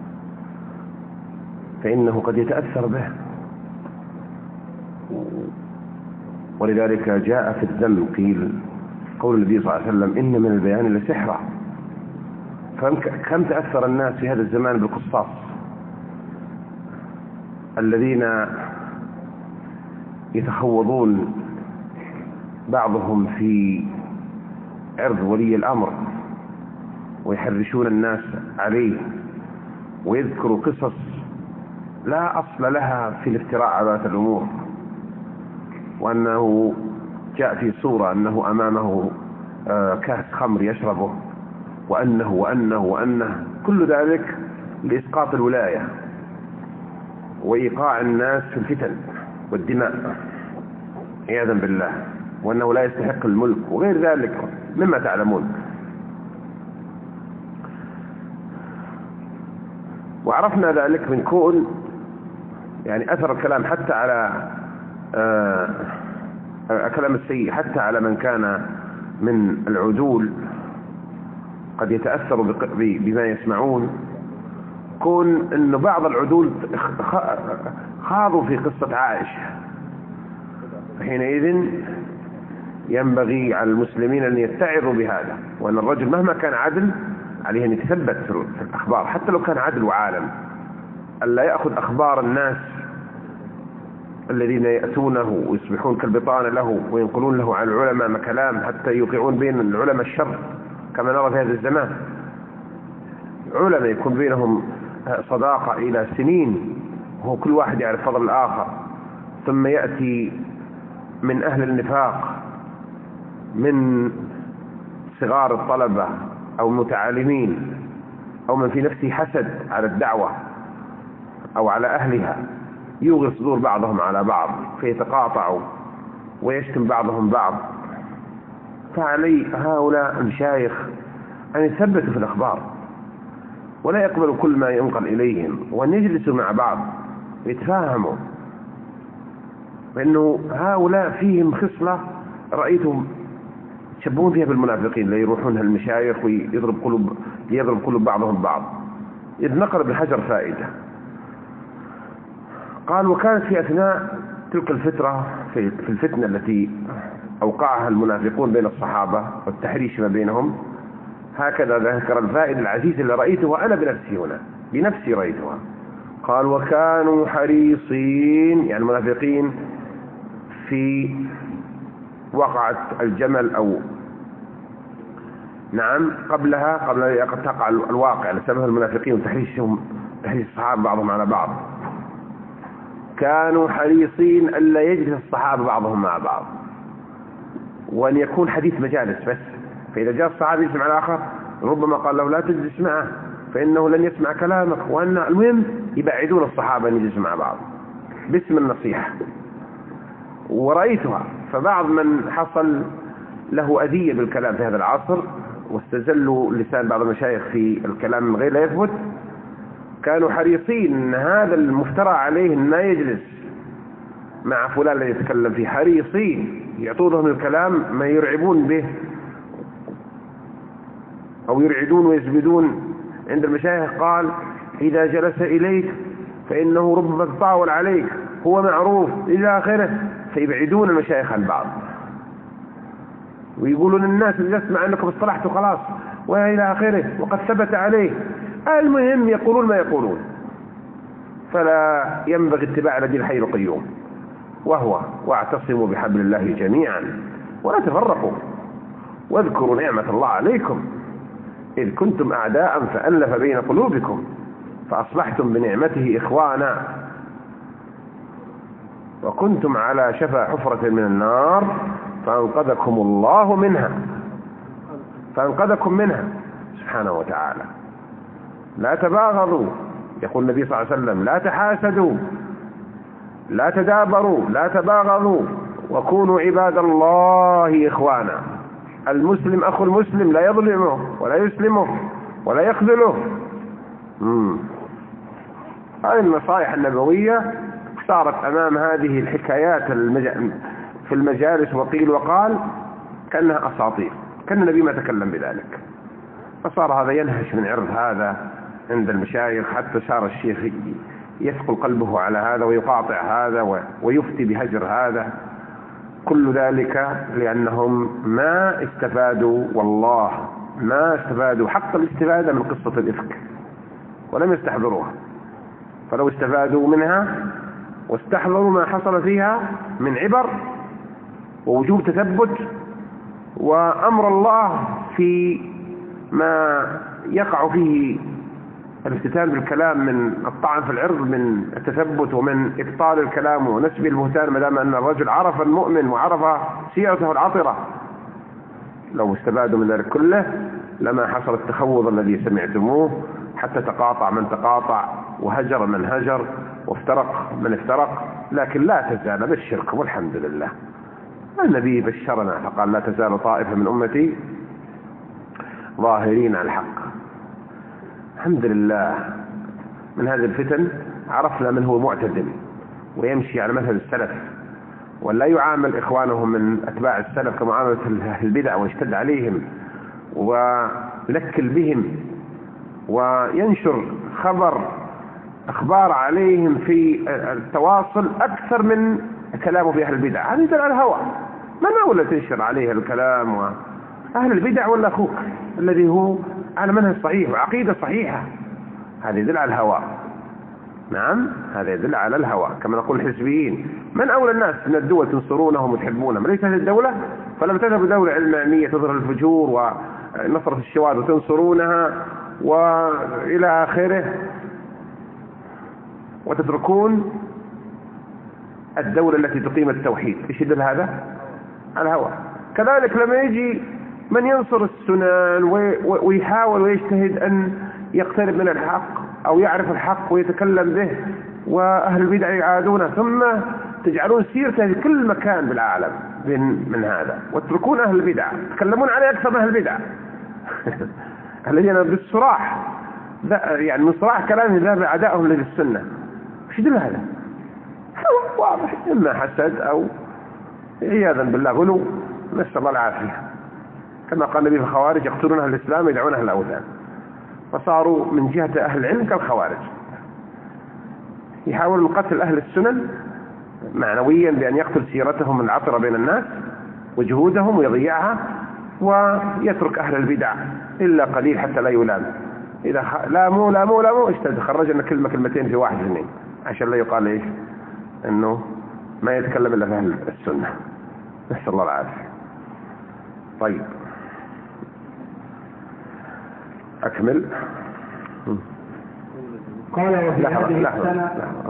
فإنه قد يتأثر به، ولذلك جاء في الذم قيل قول النبي صلى الله عليه وسلم إن من البيان لسحرا. فكم تأثر الناس في هذا الزمان بالقصاص الذين يتخوضون بعضهم في عرض ولي الأمر ويحرشون الناس عليه، ويذكروا قصص لا أصل لها في الافتراء على ذات الأمور، وأنه جاء في صورة أنه أمامه كاس خمر يشربه، وأنه كل ذلك لإسقاط الولاية وإيقاع الناس في الفتن والدماء عياذا بالله، وأنه لا يستحق الملك وغير ذلك مما تعلمون. وعرفنا ذلك من كون يعني أثر الكلام حتى على الكلام السيء حتى على من كان من العدول قد يتأثر بما يسمعون. كون أن بعض العدول خاضوا في قصة عائشة، حينئذ ينبغي على المسلمين أن يتعظوا بهذا، وأن الرجل مهما كان عدل عليه أن يتثبت في الأخبار حتى لو كان عدل وعالم، ألا يأخذ أخبار الناس الذين يأتونه ويصبحون كالبطانة له وينقلون له عن العلماء كلام حتى يوقعون بين العلماء الشر، كما نرى في هذا الزمان علماء يكون بينهم صداقة إلى سنين وهو كل واحد يعرف فضل الآخر، ثم يأتي من أهل النفاق من صغار الطلبة أو المتعالمين أو من في نفسه حسد على الدعوة أو على أهلها، يوغي صدور بعضهم على بعض فيتقاطعوا ويشتم بعضهم بعض. فعلي هؤلاء المشايخ أن يثبتوا في الأخبار ولا يقبلوا كل ما ينقل إليهم، وأن يجلسوا مع بعض ويتفاهموا، لأنه هؤلاء فيهم خصلة رأيتهم يشبهون فيها بالمنافقين اللي يروحون المشايخ ويضرب قلوب بعضهم بعض. إذ نقل بالحجر فائدة. قال وكانت في أثناء تلك الفترة في الفتنة التي أوقعها المنافقون بين الصحابة والتحريش ما بينهم، هكذا ذكر الفائدة العزيزة اللي رأيتها أنا بنفسي هنا، بنفسي رأيتها. قال وكانوا حريصين، يعني المنافقين في وقعت الجمل أو نعم قبلها قبل أن تقع الواقع لسبب المنافقين وتحريشهم تحريش الصحابة بعضهم على بعض. كانوا حريصين ألا يجلس الصحابة بعضهم مع بعض، وأن يكون حديث مجالس بس، فإذا جاء الصحابي يسمع الآخر ربما قال له لا تجلس معه فإنه لن يسمع كلامك، وأن المهم يبعدون الصحابة أن يجلسوا مع بعض باسم النصيحة. ورأيتها، فبعض من حصل له أذية بالكلام في هذا العصر واستزلوا لسان بعض المشايخ في الكلام من غير لا يثبت، كانوا حريصين ان هذا المفترى عليه ما يجلس مع فلان الذي يتكلم فيه، حريصين يعطونهم الكلام ما يرعبون به او يرعدون ويزبدون عند المشايخ. قال اذا جلس اليك فانه ربما تطاول عليك، هو معروف الى اخره، فيبعدون المشايخ عن بعض، ويقولون الناس اللي يسمع أنكم اصطلحتوا خلاص وإلى آخره وقد ثبت عليه. المهم يقولون ما يقولون، فلا ينبغي اتباع الذي الحي القيوم، وهو واعتصموا بحبل الله جميعا ولا تفرقوا واذكروا نعمة الله عليكم إذ كنتم أعداء فألف بين قلوبكم فأصبحتم بنعمته إخوانا وكنتم على شفا حفرة من النار فأنقذكم الله منها، فأنقذكم منها سبحانه وتعالى. لا تباغضوا، يقول النبي صلى الله عليه وسلم لا تحاسدوا لا تدابروا لا تباغضوا وكونوا عباد الله إخوانا. المسلم أخو المسلم لا يظلمه ولا يسلمه ولا يخذله. هذه النصائح النبوية صارت أمام هذه الحكايات في المجالس وقيل وقال كأنها أساطير، كأن النبي ما تكلم بذلك، فصار هذا ينهش من عرض هذا عند المشايخ، حتى صار الشيخ يثقل قلبه على هذا ويقاطع هذا ويفتي بهجر هذا. كل ذلك لأنهم ما استفادوا، والله ما استفادوا حق الاستفادة من قصة الإفك ولم يستحضروها. فلو استفادوا منها واستحضروا ما حصل فيها من عبر ووجوب تثبت وأمر الله في ما يقع فيه الافتتان بالكلام من الطعن في العرض، من التثبت ومن إبطال الكلام ونسب البهتان، ما دام أن الرجل عرف المؤمن وعرف سيرته العطرة، لو استفادوا من ذلك كله لما حصل التخوض الذي سمعتموه، حتى تقاطع من تقاطع وهجر من هجر وافترق من افترق. لكن لا تزال بالشرك والحمد لله. النبي بشرنا فقال لا تزال طائفة من أمتي ظاهرين على الحق. الحمد لله من هذه الفتن عرفنا من هو معتدل ويمشي على مثل السلف ولا يعامل إخوانهم من أتباع السلف كمعاملة البدع ويشتد عليهم وينكل بهم وينشر أخبار عليهم في التواصل أكثر من كلامه في أهل البدع. هذا يدل على الهوى. من أولى تنشر عليه الكلام وأهل البدع ولا أخوك الذي هو على منهج صحيح وعقيدة صحيحة؟ هذا يدل على الهوى. نعم هذا يدل على الهوى. كما نقول الحزبيين من أولى الناس من الدول تنصرونهم وتحبونهم؟ ليس هذه الدولة؟ فلم تذهب دولة علمانية تظهر الفجور ونصرة الشواذ وتنصرونها وإلى آخره، وتتركون الدولة التي تقيم التوحيد. ايش يدل هذا؟ الهوى. كذلك لما يجي من ينصر السنن ويحاول ويجتهد أن يقترب من الحق أو يعرف الحق ويتكلم به، وأهل البدع يعادونه، ثم تجعلون سيرته في كل مكان بالعالم من هذا، وتتركون أهل البدع تتكلمون عليه أكثر من أهل البدع الذين بالصراح يعني من صراح كلامه ذهب أعدائهم للسنة. ايش يدل هذا؟ واضح، إما حسد أو عياذا بالله غلو، نسأل الله العافية. كما قال النبي في الخوارج يقتلون أهل الإسلام ويدعون أهل الأوثان، فصاروا من جهة أهل العلم كالخوارج، يحاولون قتل أهل السنن معنويا بأن يقتل سيرتهم العطرة بين الناس وجهودهم ويضيعها، ويترك أهل البدع إلا قليل حتى لا يلام. إذا لاموا خرجنا كلمتين في واحد اثنين عشان لا يقال إيش إنه ما يتكلم إلا في أهل السنة. نسأل الله العافية. طيب أكمل. قال وفي هذه السنة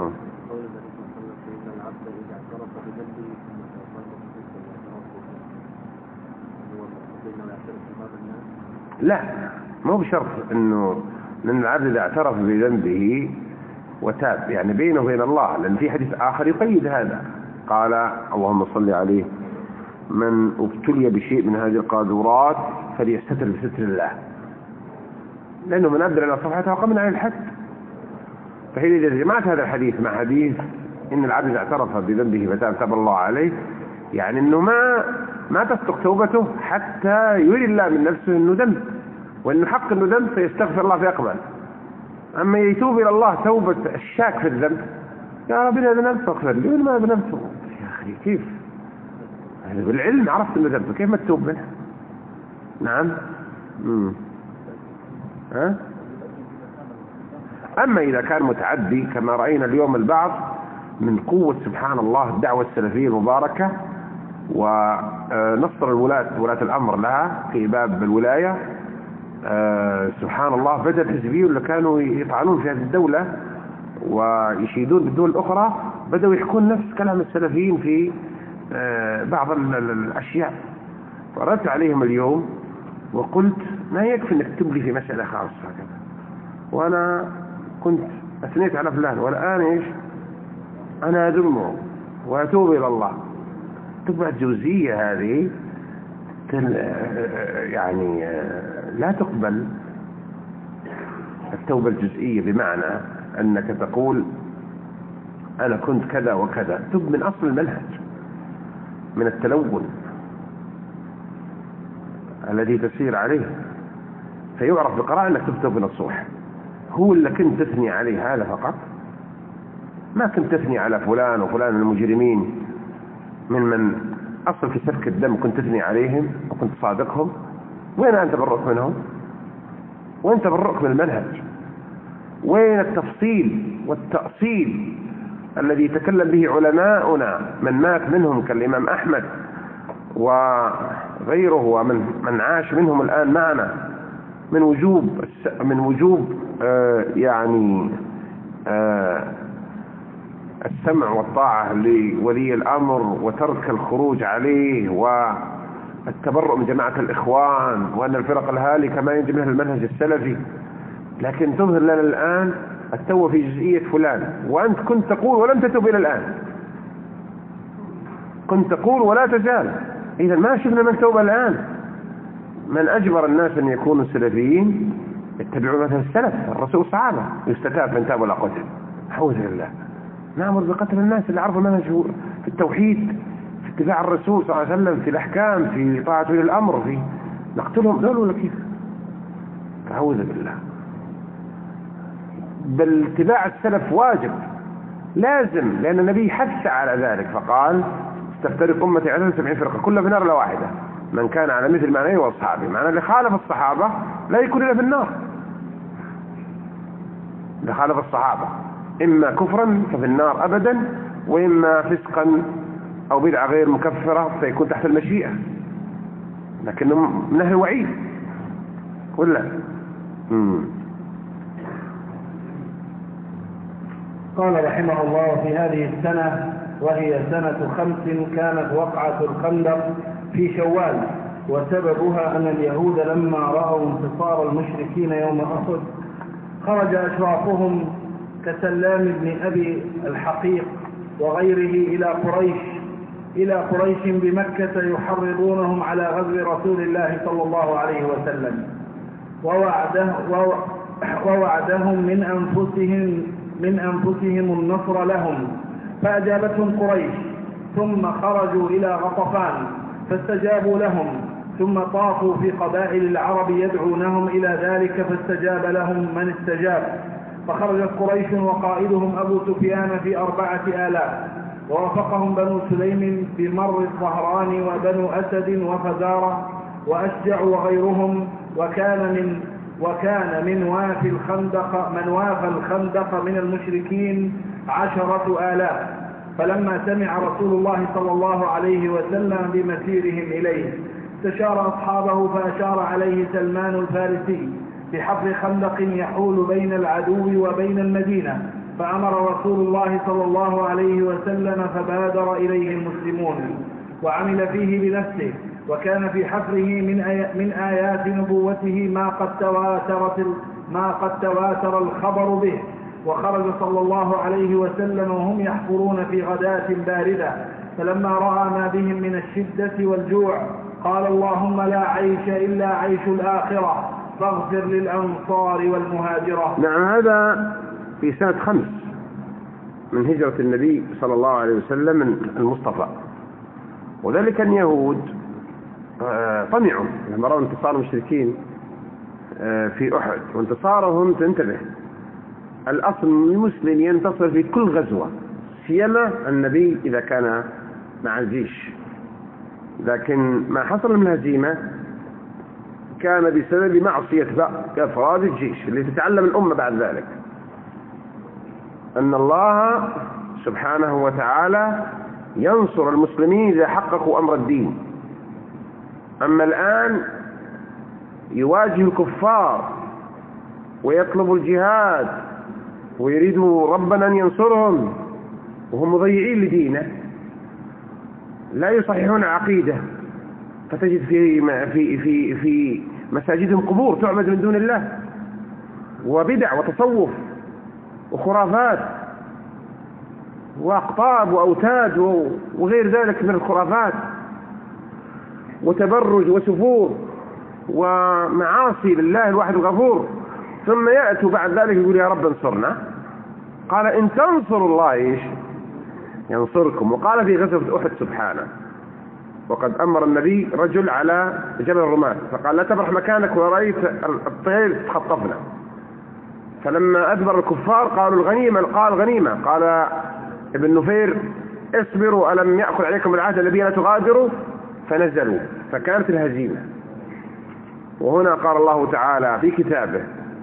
لا، مو بشرط انه لان العبد اذا اعترف بذنبه وتاب يعني بينه وبين الله، لان في حديث اخر يقيد هذا، قال اللهم صل عليه من ابتلي بشيء من هذه القاذورات فليستتر بستر الله، لانه من ابدل الى صفحته وقمنا على الحد. فحين اذا جمعت هذا الحديث مع حديث ان العبد اذا اعترف بذنبه فتاب تاب الله عليه، يعني انه ما تصدق توبته حتى يري الله من نفسه انه ذنب، وانه حق انه ذنب فيستغفر الله فيقبل. اما يتوب الى الله توبة الشاك في الذنب، يا رب انا ذنبت فاغفر لي، ما ذنبت يا أخي كيف بالعلم عرفت أنه ذنب كيف ما تتوب منه؟ نعم. ها؟ أما إذا كان متعدي كما رأينا اليوم البعض من قوة سبحان الله الدعوة السلفية المباركة ونصر ولاة الأمر لها في باب الولاية، سبحان الله بدأ الحزبيون اللي كانوا يطعنون في هذه الدولة ويشيدون بالدول الأخرى بدأوا يحكون نفس كلام السلفيين في بعض الأشياء. فردت عليهم اليوم وقلت ما يكفي أنك تبلي في مسألة خاصة هكذا، وأنا كنت أثنيت على فلان والآن إيش أنا أذمه وأتوب إلى الله. تبقى الجوزية هذه يعني لا تقبل التوبة الجزئية، بمعنى أنك تقول أنا كنت كذا وكذا. تب من أصل المنهج، من التلون الذي تسير عليه، فيعرف بقراءة أنك تكتب نصوح. هو اللي كنت تثني عليه هذا فقط، ما كنت تثني على فلان وفلان المجرمين من أصل في سفك الدم، كنت تثني عليهم وكنت صادقهم. وين أنت برؤك منهم؟ وين تبرؤك من المنهج؟ وين التفصيل والتأصيل الذي تكلم به علماؤنا من مات منهم كالإمام أحمد وغيره ومن عاش منهم الآن معنا من وجوب يعني السمع والطاعة لولي الأمر وترك الخروج عليه والتبرؤ من جماعة الإخوان وأن الفرق الهالكة ما ينجي منها المنهج السلفي. لكن تظهر لنا الآن التوبة في جزئية فلان، وأنت كنت تقول ولم تتوب إلى الآن، كنت تقول ولا تزال. إذا ما شفنا من توبة الآن. من أجبر الناس أن يكونوا سلفيين يتبعون مثل السلف الرسول الصحابة، يستتاب من تاب ولا قتل. أعوذ بالله. نأمر بقتل الناس اللي عرفوا المنهج في التوحيد، في اتباع الرسول صلى الله عليه وسلم، في الأحكام، في طاعة ولي الأمر، في نقتلهم دول ولا كيف؟ أعوذ بالله. بل اتباع السلف واجب لازم، لأن النبي حث على ذلك فقال تفترق أمتي على 70 فرقة كلها في النار لا واحدة من كان على مثل ما أنا وأصحابي. معنى اللي خالف الصحابة لا يكون إلا في النار. اللي خالف الصحابة إما كفرا ففي النار أبدا، وإما فسقا أو بدعة غير مكفرة فيكون تحت المشيئة، لكنه من أهل الوعيد ولا قال رحمه الله: في هذه السنة وهي سنة 5 كانت وقعة الخندق في شوال، وسببها أن اليهود لما رأوا انتصار المشركين يوم أحد خرج أشرافهم كسلام بن أبي الحقيق وغيره إلى قريش بمكة يحرضونهم على غزو رسول الله صلى الله عليه وسلم، ووعدهم من أنفسهم النصر لهم، فأجابتهم قريش. ثم خرجوا إلى غطفان فاستجابوا لهم، ثم طافوا في قبائل العرب يدعونهم إلى ذلك فاستجاب لهم من استجاب. فخرجت قريش وقائدهم أبو سفيان في 4000، ووافقهم بنو سليم بمر الظهران وبنو أسد وفزارة وأشجع وغيرهم، وكان من وافي الخندق من المشركين 10,000. فلما سمع رسول الله صلى الله عليه وسلم بمسيرهم إليه استشار أصحابه، فأشار عليه سلمان الفارسي بحفر خندق يحول بين العدو وبين المدينة، فأمر رسول الله صلى الله عليه وسلم فبادر إليه المسلمون وعمل فيه بنفسه. وكان في حفره من آيات نبوته ما قد تواتر الخبر به. وخرج صلى الله عليه وسلم وهم يحفرون في غداة باردة، فلما رأى ما بهم من الشدة والجوع قال: اللهم لا عيش إلا عيش الآخرة، فاغفر للأنصار والمهاجرة. نعم، هذا في سنة 5 من هجرة النبي صلى الله عليه وسلم من المصطفى. وذلك اليهود طمعوا لما رأوا انتصار المشركين في أحد، وانتصارهم تنتبه الأصل المسلم ينتصر في كل غزوة، سيما النبي إذا كان مع الجيش، لكن ما حصل من الهزيمة كان بسبب معصية أفراد الجيش اللي تتعلم الأمة بعد ذلك أن الله سبحانه وتعالى ينصر المسلمين إذا حققوا أمر الدين. أما الآن يواجه الكفار ويطلب الجهاد ويريدوا ربنا أن ينصرهم وهم مضيعين لدينه، لا يصححون عقيدة، فتجد في مساجدهم قبور تعبد من دون الله، وبدع وتصوف وخرافات وأقطاب وأوتاد وغير ذلك من الخرافات، وتبرج وسفور ومعاصي لله الواحد الغفور. ثم يأتوا بعد ذلك يقول يا رب انصرنا. قال إن تنصروا الله إيش ينصركم. وقال في غزوة أحد سبحانه وقد أمر النبي رجل على جبل الرماة فقال لا تبرح مكانك ورأيت الطير تخطفنا. فلما أدبر الكفار قالوا الغنيمة، قال غنيمة. قال ابن نفير اصبروا ألم يأخذ عليكم العهد الذي لا تغادروا، فنزلوا فكانت الهزيمة. وهنا قال الله تعالى في كتابه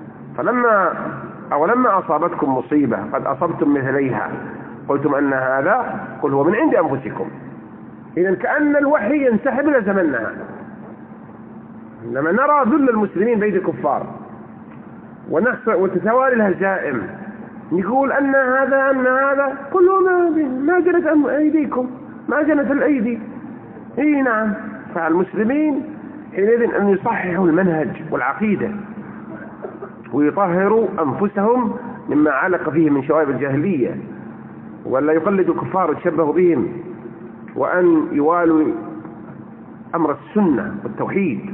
أولما أصابتكم مصيبة قد أصبتم مثليها قلتم أن هذا قل هو من عند أنفسكم. إذن كأن الوحي ينسحب إلى زمننا لما نرى ذل المسلمين بيد الكفار وتتوالي الهزائم نقول أن هذا كله ما جنت أيديكم، ما جنت الأيدي. إيه نعم. فالمسلمين حينئذ أن يصححوا المنهج والعقيدة ويطهروا أنفسهم مما علق فيه من شوائب الجاهلية، ولا يقلدوا الكفار ويتشبهوا بهم، وأن يوالوا أمر السنة والتوحيد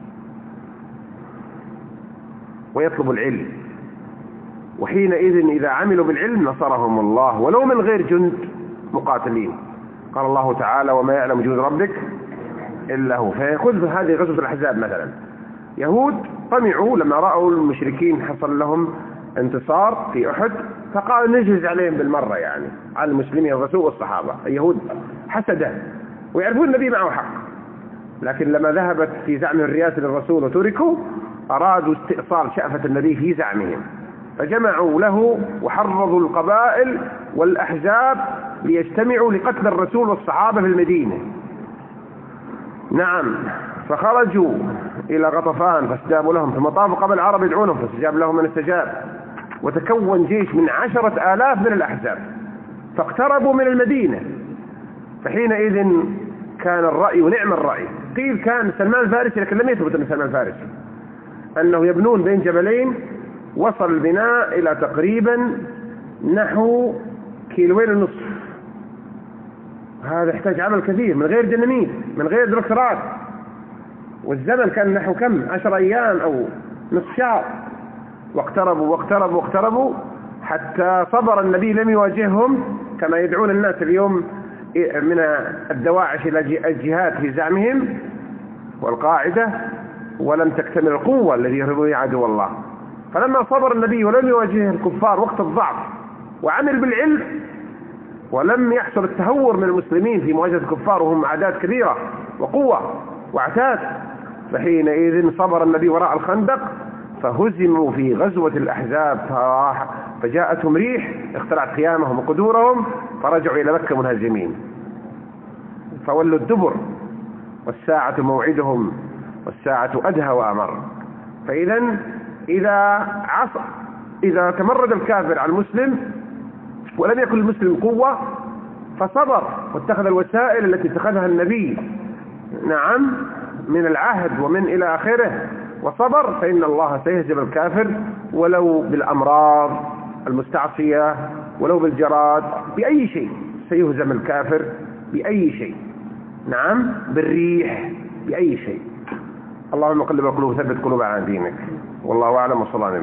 ويطلبوا العلم. وحينئذ إذا عملوا بالعلم نصرهم الله ولو من غير جند مقاتلين. قال الله تعالى وما يعلم جنود ربك إلا هو. فيأخذ هذه غزوة الأحزاب مثلا، يهود طمعوا لما رأوا المشركين حصل لهم انتصار في أحد فقالوا نجهز عليهم بالمرة، يعني على المسلمين الرسول والصحابة. اليهود حسده ويعرفون النبي معه حق، لكن لما ذهبت في زعم الرياسة للرسول وتركوا أرادوا استئصال شأفة النبي في زعمهم، فجمعوا له وحرضوا القبائل والأحزاب ليجتمعوا لقتل الرسول والصحابة في المدينة. نعم. فخرجوا إلى غطفان فاستجابوا لهم، ثم طافوا قبل العرب يدعونهم فاستجاب لهم من استجاب، وتكون جيش من 10,000 من الأحزاب فاقتربوا من المدينة. فحينئذ كان الرأي ونعم الرأي. قيل كان سلمان الفارسي، لكن لم يثبت أن سلمان الفارسي، أنه يبنون بين جبلين وصل البناء إلى تقريبا نحو 1.5 كيلو. هذا يحتاج عمل كثير من غير ديناميت من غير دكتورات، والزمن كان نحو كم 10 أيام أو نصف شهر. واقتربوا حتى صبر النبي لم يواجههم كما يدعون الناس اليوم من الدواعش إلى الجهاد في زعمهم والقاعدة، ولم تكتمل القوة الذي يهربون عدو الله. فلما صبر النبي ولم يواجه الكفار وقت الضعف وعمل بالعلم ولم يحصل التهور من المسلمين في مواجهة الكفار وهم أعداد كبيرة وقوة وعتاد، فحينئذ صبر النبي وراء الخندق فهزموا في غزوة الأحزاب فجاءتهم ريح اخترعت خيامهم وقدورهم فرجعوا إلى مكة منهزمين. فولوا الدبر والساعة موعدهم والساعة أدهى وأمر. فإذا إذا تمرد الكافر على المسلم ولم يكن المسلم قوة فصبر واتخذ الوسائل التي اتخذها النبي نعم من العهد ومن إلى آخره وصبر، فإن الله سيهزم الكافر ولو بالأمراض المستعصية ولو بالجراد بأي شيء سيهزم الكافر بأي شيء. نعم بالريح بأي شيء. اللهم قلب القلوب ثبت قلوب على دينك. والله أعلم وصلى الله عليه وسلم.